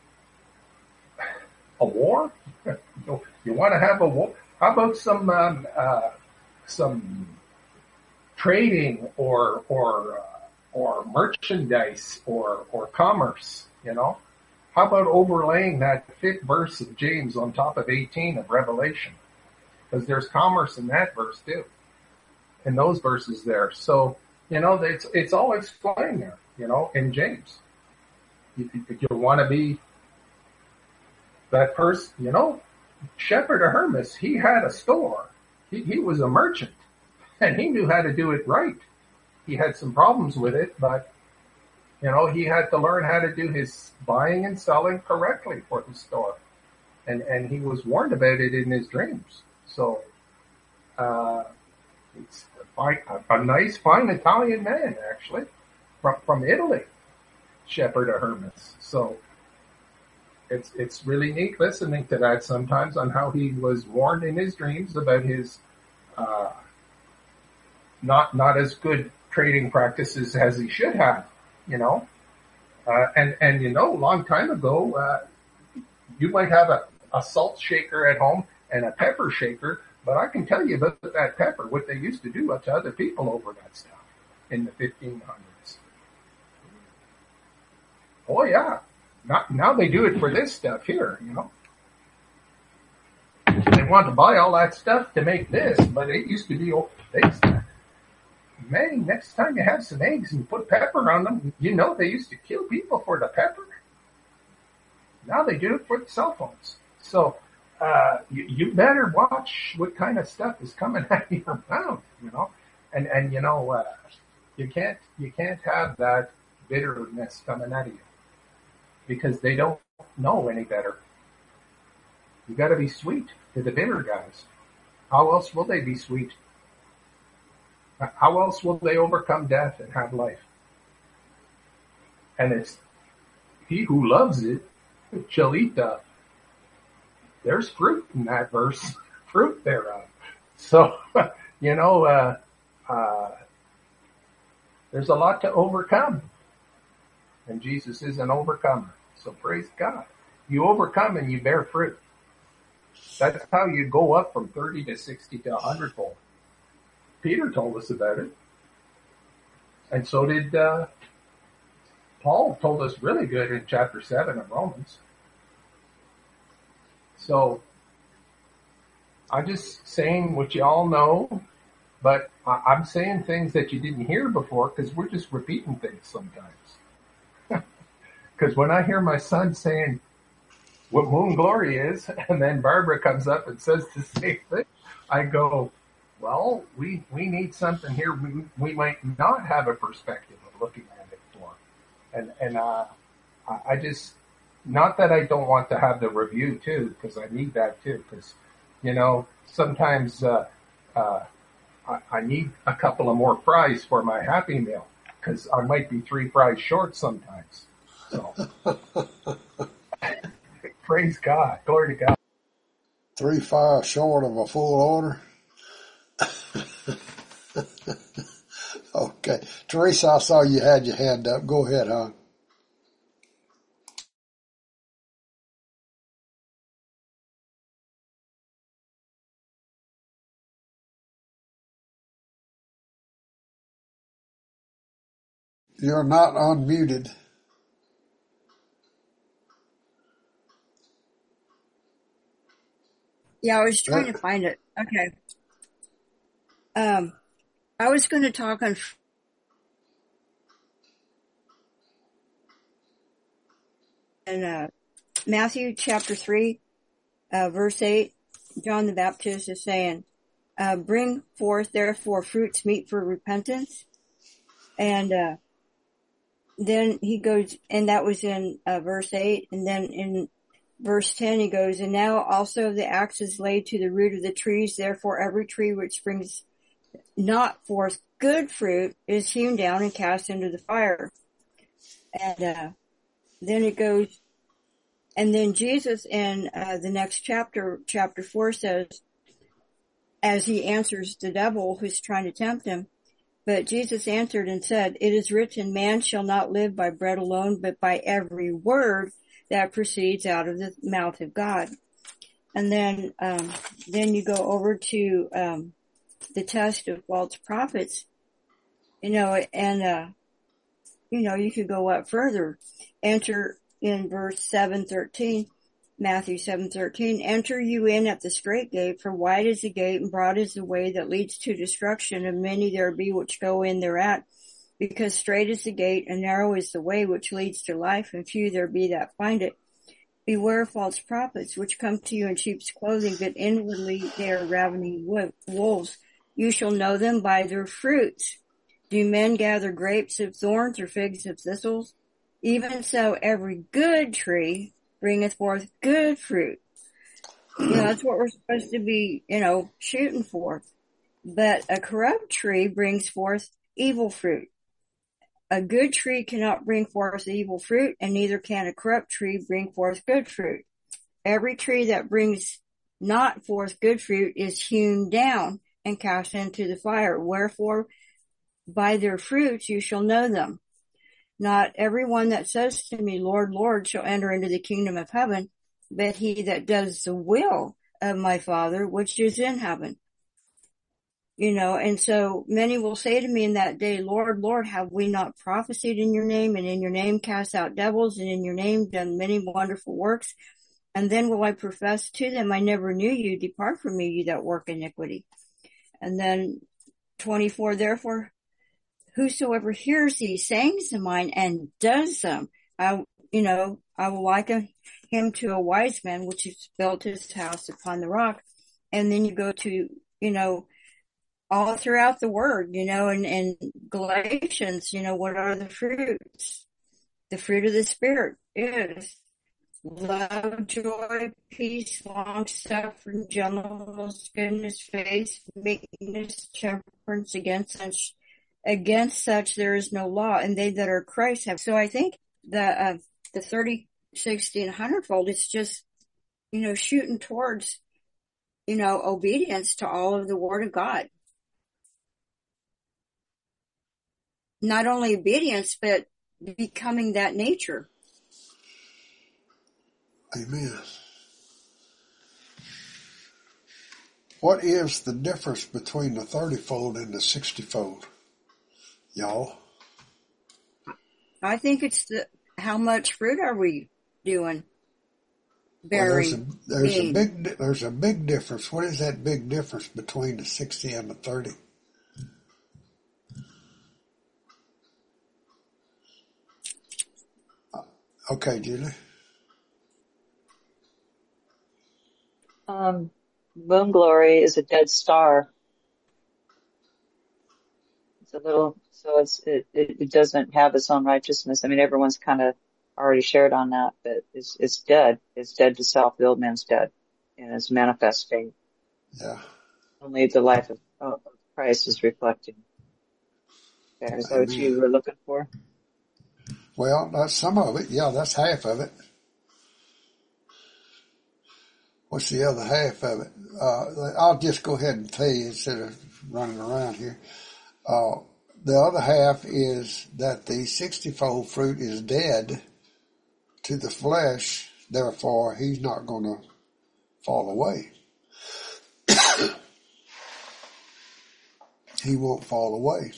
a war? You, you want to have a war? How about some, um, uh, some trading or, or, uh, or merchandise or, or commerce, you know? How about overlaying that fifth verse of James on top of eighteen of Revelation? Because there's commerce in that verse too, in those verses there. So, you know, it's, it's all explained there, you know, in James. If you, if you want to be that person, you know, Shepherd of Hermas, he had a store. He, he was a merchant and he knew how to do it right. He had some problems with it, but you know, he had to learn how to do his buying and selling correctly for his store. And, and he was warned about it in his dreams. So, uh, it's a, fine, a, a nice, fine Italian man, actually, from, from Italy, Shepherd of Hermas. So it's, it's really neat listening to that sometimes on how he was warned in his dreams about his, uh, not, not as good trading practices as he should have. You know, uh, and, and, you know, a long time ago, uh, you might have a, a salt shaker at home and a pepper shaker, but I can tell you about that pepper, what they used to do to other people over that stuff in the fifteen hundreds. Oh yeah. Not, now they do it for this stuff here, you know. They want to buy all that stuff to make this, but it used to be, oh, they used to, man, next time you have some eggs and put pepper on them, you know they used to kill people for the pepper. Now they do it for the cell phones. So, uh, you, you better watch what kind of stuff is coming out of your mouth, you know. And, and, you know, uh, you can't, you can't have that bitterness coming out of you because they don't know any better. You gotta be sweet to the bitter guys. How else will they be sweet? How else will they overcome death and have life? And it's he who loves it shall eat the, there's fruit in that verse, fruit thereof. So, you know, uh, uh, there's a lot to overcome. And Jesus is an overcomer. So praise God. You overcome and you bear fruit. That's how you go up from thirty to sixty to a hundredfold. Peter told us about it. And so did, uh, Paul told us really good in chapter seven of Romans. So I'm just saying what you all know, but I, I'm saying things that you didn't hear before because we're just repeating things sometimes. Because when I hear my son saying what moon glory is, and then Barbara comes up and says the same thing, I go, well, we we need something here we, we might not have a perspective of looking at it for. And, and uh, I, I just, not that I don't want to have the review too, because I need that too, because, you know, sometimes uh, uh, I, I need a couple of more fries for my Happy Meal, because I might be three fries short sometimes. So, praise God. Glory to God. Three fries short of a full order. Okay. Teresa, I saw you had your hand up. Go ahead, hon. You're not unmuted. Yeah, I was trying to find it. Okay. Um, I was going to talk on in uh, Matthew chapter three, uh, verse eight. John the Baptist is saying, uh, "Bring forth therefore fruits meet for repentance," and uh, then he goes, and that was in uh, verse eight, and then in verse ten he goes, "And now also the axe is laid to the root of the trees. Therefore every tree which brings not forth good fruit is hewn down and cast into the fire." And uh, then it goes, and then Jesus in uh, the next chapter, chapter four says, as he answers the devil who's trying to tempt him, "But Jesus answered and said, It is written, man shall not live by bread alone, but by every word that proceeds out of the mouth of God." And then, um, then you go over to, um, the test of false prophets, you know, and, uh, you know, you could go up further. Enter in verse seven thirteen, Matthew seven thirteen, "Enter you in at the strait gate, for wide is the gate and broad is the way that leads to destruction, and many there be which go in thereat. Because strait is the gate and narrow is the way which leads to life, and few there be that find it. Beware false prophets, which come to you in sheep's clothing, but inwardly they are ravening wolves. You shall know them by their fruits. Do men gather grapes of thorns or figs of thistles? Even so every good tree bringeth forth good fruit." You know, that's what we're supposed to be, you know, shooting for. "But a corrupt tree brings forth evil fruit. A good tree cannot bring forth evil fruit, and neither can a corrupt tree bring forth good fruit. Every tree that brings not forth good fruit is hewn down and cast into the fire. Wherefore, by their fruits you shall know them. Not every one that says to me, Lord, Lord, shall enter into the kingdom of heaven, but he that does the will of my Father which is in heaven." You know, and so many will say to me in that day, Lord, Lord, have we not prophesied in your name, and in your name cast out devils, and in your name done many wonderful works? And then will I profess to them, I never knew you. Depart from me, you that work iniquity. And then twenty-four, "Therefore, whosoever hears these sayings of mine and does them, I, you know, I will liken him to a wise man which has built his house upon the rock." And then you go to, you know, all throughout the word, you know, and, and Galatians, you know, what are the fruits? The fruit of the Spirit is love, joy, peace, long-suffering, gentleness, goodness, faith, meekness, temperance. Against such, against such there is no law, and they that are Christ have. So I think the, uh, the thirty, sixty, and one hundred fold is just, you know, shooting towards, you know, obedience to all of the Word of God. Not only obedience, but becoming that nature. Amen. What is the difference between the thirty-fold and the sixty-fold, y'all? I think it's the, how much fruit are we doing? bearing well, there's a, there's being. a big there's a big difference. What is that big difference between the sixty and the thirty? Okay, Julie. Um, moon glory is a dead star. It's a little, so it's it, it, it doesn't have its own righteousness. I mean, everyone's kind of already shared on that, but it's it's dead. It's dead to self. The old man's dead, and it's manifesting. Yeah. Only the life of, of Christ is reflecting. Okay, is that Amen. what you were looking for? Well, that's some of it. Yeah, that's half of it. What's the other half of it? Uh, I'll just go ahead and tell you instead of running around here. Uh, the other half is that the sixty-fold fruit is dead to the flesh, therefore he's not going to fall away. He won't fall away.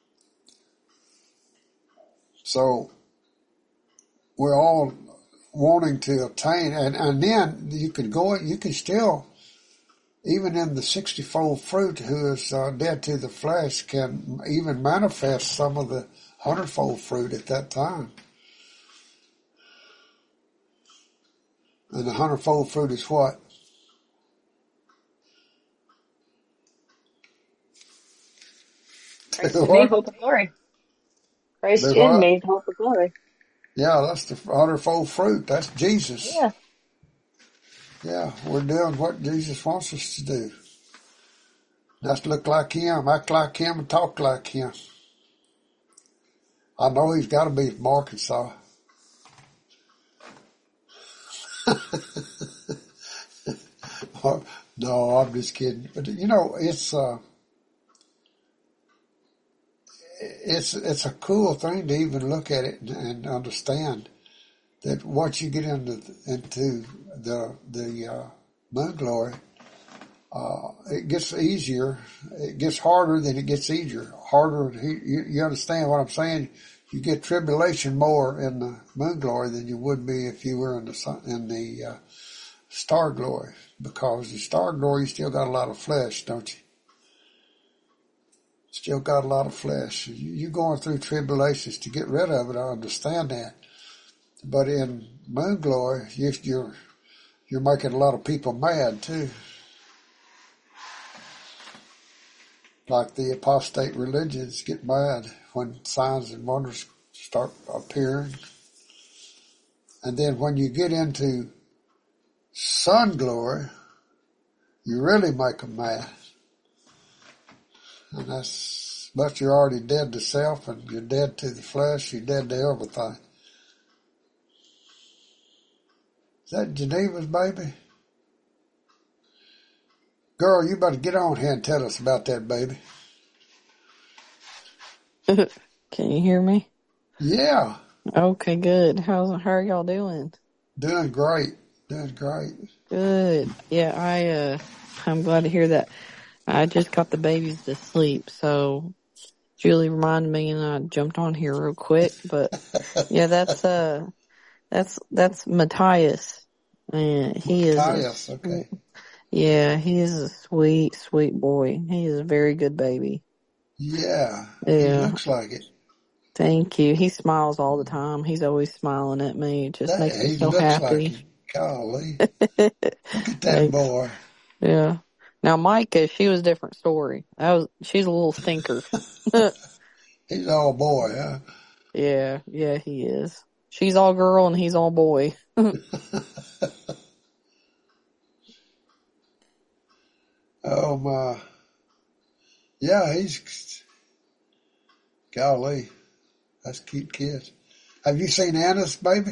So we're all wanting to obtain, and, and then you could go, you can still, even in the sixty-fold fruit who is uh, dead to the flesh, can even manifest some of the hundredfold fruit at that time. And the hundredfold fruit is what? Christ in me, hope of glory. Christ They're in what? me, hope of glory. Yeah, that's the hundredfold fruit. That's Jesus. Yeah. Yeah, we're doing what Jesus wants us to do. That's look like him, act like him, and talk like him. I know he's got to be from Arkansas. No, I'm just kidding. But you know, it's uh, it's it's a cool thing to even look at it and, and understand that once you get into into the the uh, moon glory, uh, it gets easier. It gets harder, then it gets easier. Harder. You, you understand what I'm saying? You get tribulation more in the moon glory than you would be if you were in the sun, in the uh, star glory, because the star glory you still got a lot of flesh, don't you? Still got a lot of flesh. You, you're going through tribulations to get rid of it. I understand that. But in moon glory, you, you're you're making a lot of people mad too. Like the apostate religions get mad when signs and wonders start appearing. And then when you get into sun glory, you really make them mad. And that's, but you're already dead to self and you're dead to the flesh, you're dead to everything. Is that Geneva's baby? Girl, you better get on here and tell us about that baby. Can you hear me? Yeah. Okay, good. How's how are y'all doing? Doing great. Doing great. Good. Yeah, I uh I'm glad to hear that. I just got the babies to sleep, so Julie reminded me and I jumped on here real quick. But yeah, that's uh that's that's Matthias. And he Matthias, is a, okay. Yeah, he is a sweet, sweet boy. He is a very good baby. Yeah, yeah. He looks like it. Thank you. He smiles all the time. He's always smiling at me. It just that, makes me he so looks happy. Like Golly. Look at that Thanks. boy. Yeah. Now Micah, she was a different story. That was she's a little stinker. He's all boy, huh? Yeah, yeah, he is. She's all girl and he's all boy. Oh my. Yeah, he's, golly, that's cute kids. Have you seen Anna's baby?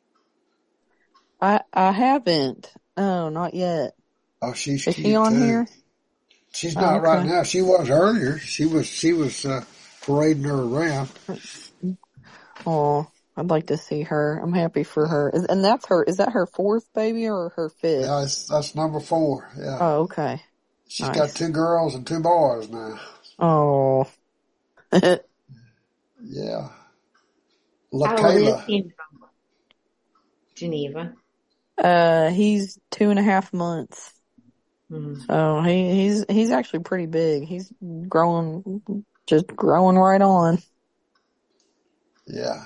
I I haven't. Oh, not yet. Oh, she's Is cute she on too. here? She's not oh, okay. right now. She was earlier. She was, she was, uh, parading her around. Oh, I'd like to see her. I'm happy for her. Is, and that's her, is that her fourth baby or her fifth? Yeah, that's, that's number four. Yeah. Oh, okay. She's nice. got two girls and two boys now. Oh. Yeah. How old is he, Geneva? Uh, he's two and a half months. Mm-hmm. So he, he's, he's actually pretty big. He's growing, just growing right on. Yeah.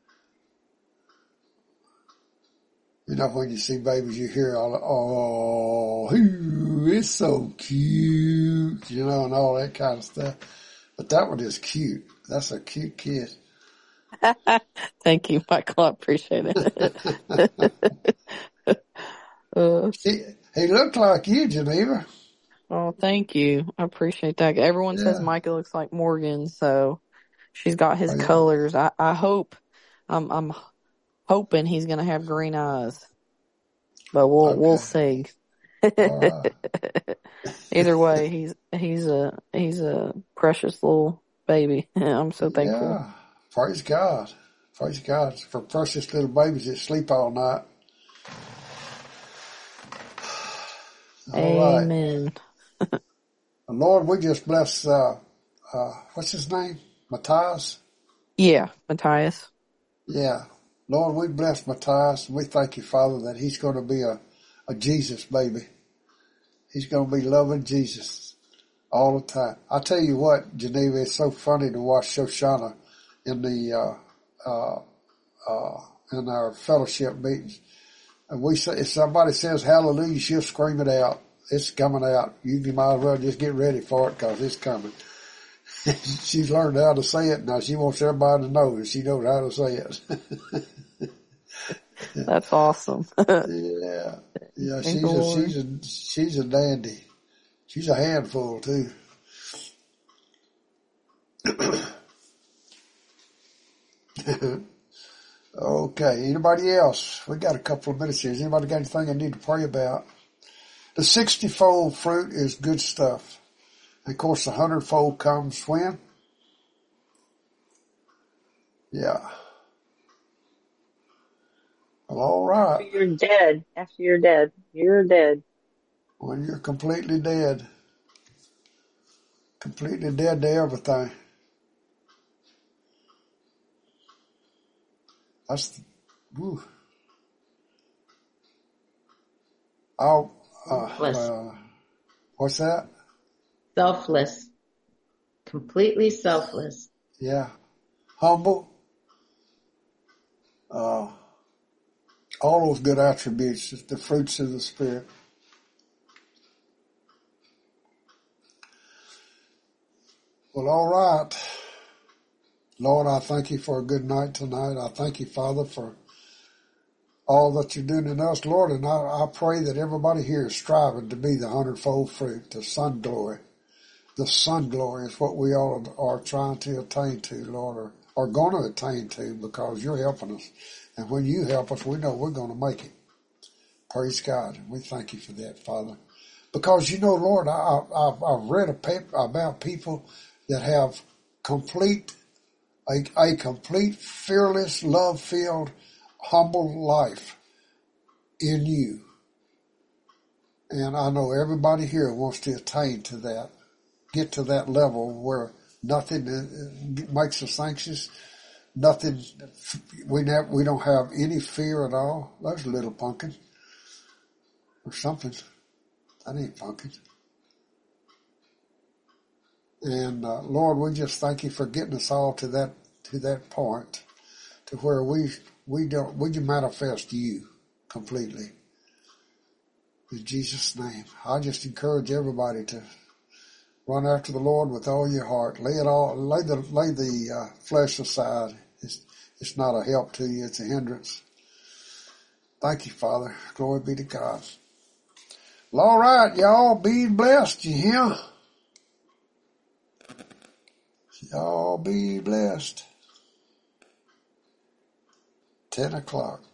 You know, when you see babies, you hear all, oh, ooh, it's so cute, you know, and all that kind of stuff. But that one is cute. That's a cute kid. Thank you, Michael. I appreciate it. uh, he, he looked like you, Geneva. Oh, thank you. I appreciate that. Everyone Yeah. says Micah looks like Morgan, so she's got his Oh, yeah. colors. I, I hope, I'm, I'm hoping he's gonna have green eyes, but we'll, Okay. we'll see. All right. Either way, he's, he's a, he's a precious little baby. I'm so thankful. Yeah. Praise God. Praise God for precious little babies that sleep all night. All Amen. Right. Lord, we just bless, uh, uh, what's his name? Matthias? Yeah, Matthias. Yeah. Lord, we bless Matthias. We thank you, Father, that he's going to be a, a Jesus baby. He's going to be loving Jesus all the time. I tell you what, Geneva, it's so funny to watch Shoshana in the, uh, uh, uh, in our fellowship meetings. And we say, if somebody says hallelujah, she'll scream it out. It's coming out. You might as well just get ready for it because it's coming. She's learned how to say it now. She wants everybody to know that she knows how to say it. That's awesome. yeah. Yeah, she's a, she's a, she's a dandy. She's a handful too. Okay, anybody else? We got a couple of minutes here. Has anybody got anything they need to pray about? The sixty-fold fruit is good stuff. And of course, the hundredfold comes when? Yeah. Well, all right. After you're dead. After you're dead. You're dead. When you're completely dead. Completely dead to everything. That's, whew. I'll, uh, uh, what's that? Selfless. Completely selfless. Yeah. Humble. Uh, all those good attributes, the fruits of the Spirit. Well, all right. Lord, I thank you for a good night tonight. I thank you, Father, for all that you're doing in us, Lord, and I, I pray that everybody here is striving to be the hundredfold fruit, the sun glory. The sun glory is what we all are trying to attain to, Lord, or are going to attain to because you're helping us. And when you help us, we know we're going to make it. Praise God. And we thank you for that, Father. Because, you know, Lord, I, I, I've read a paper about people that have complete, a, a complete, fearless, love-filled, humble life in you. And I know everybody here wants to attain to that, get to that level where nothing makes us anxious, nothing, we never, we don't have any fear at all. There's a little pumpkin or something. That ain't pumpkin. And uh, Lord, we just thank you for getting us all to that to that point, to where we we don't we can manifest you completely. In Jesus' name, I just encourage everybody to run after the Lord with all your heart. Lay it all, lay the lay the uh, flesh aside. It's it's not a help to you; it's a hindrance. Thank you, Father. Glory be to God. Well, all right, y'all, be blessed. You hear? Y'all be blessed. Ten o'clock.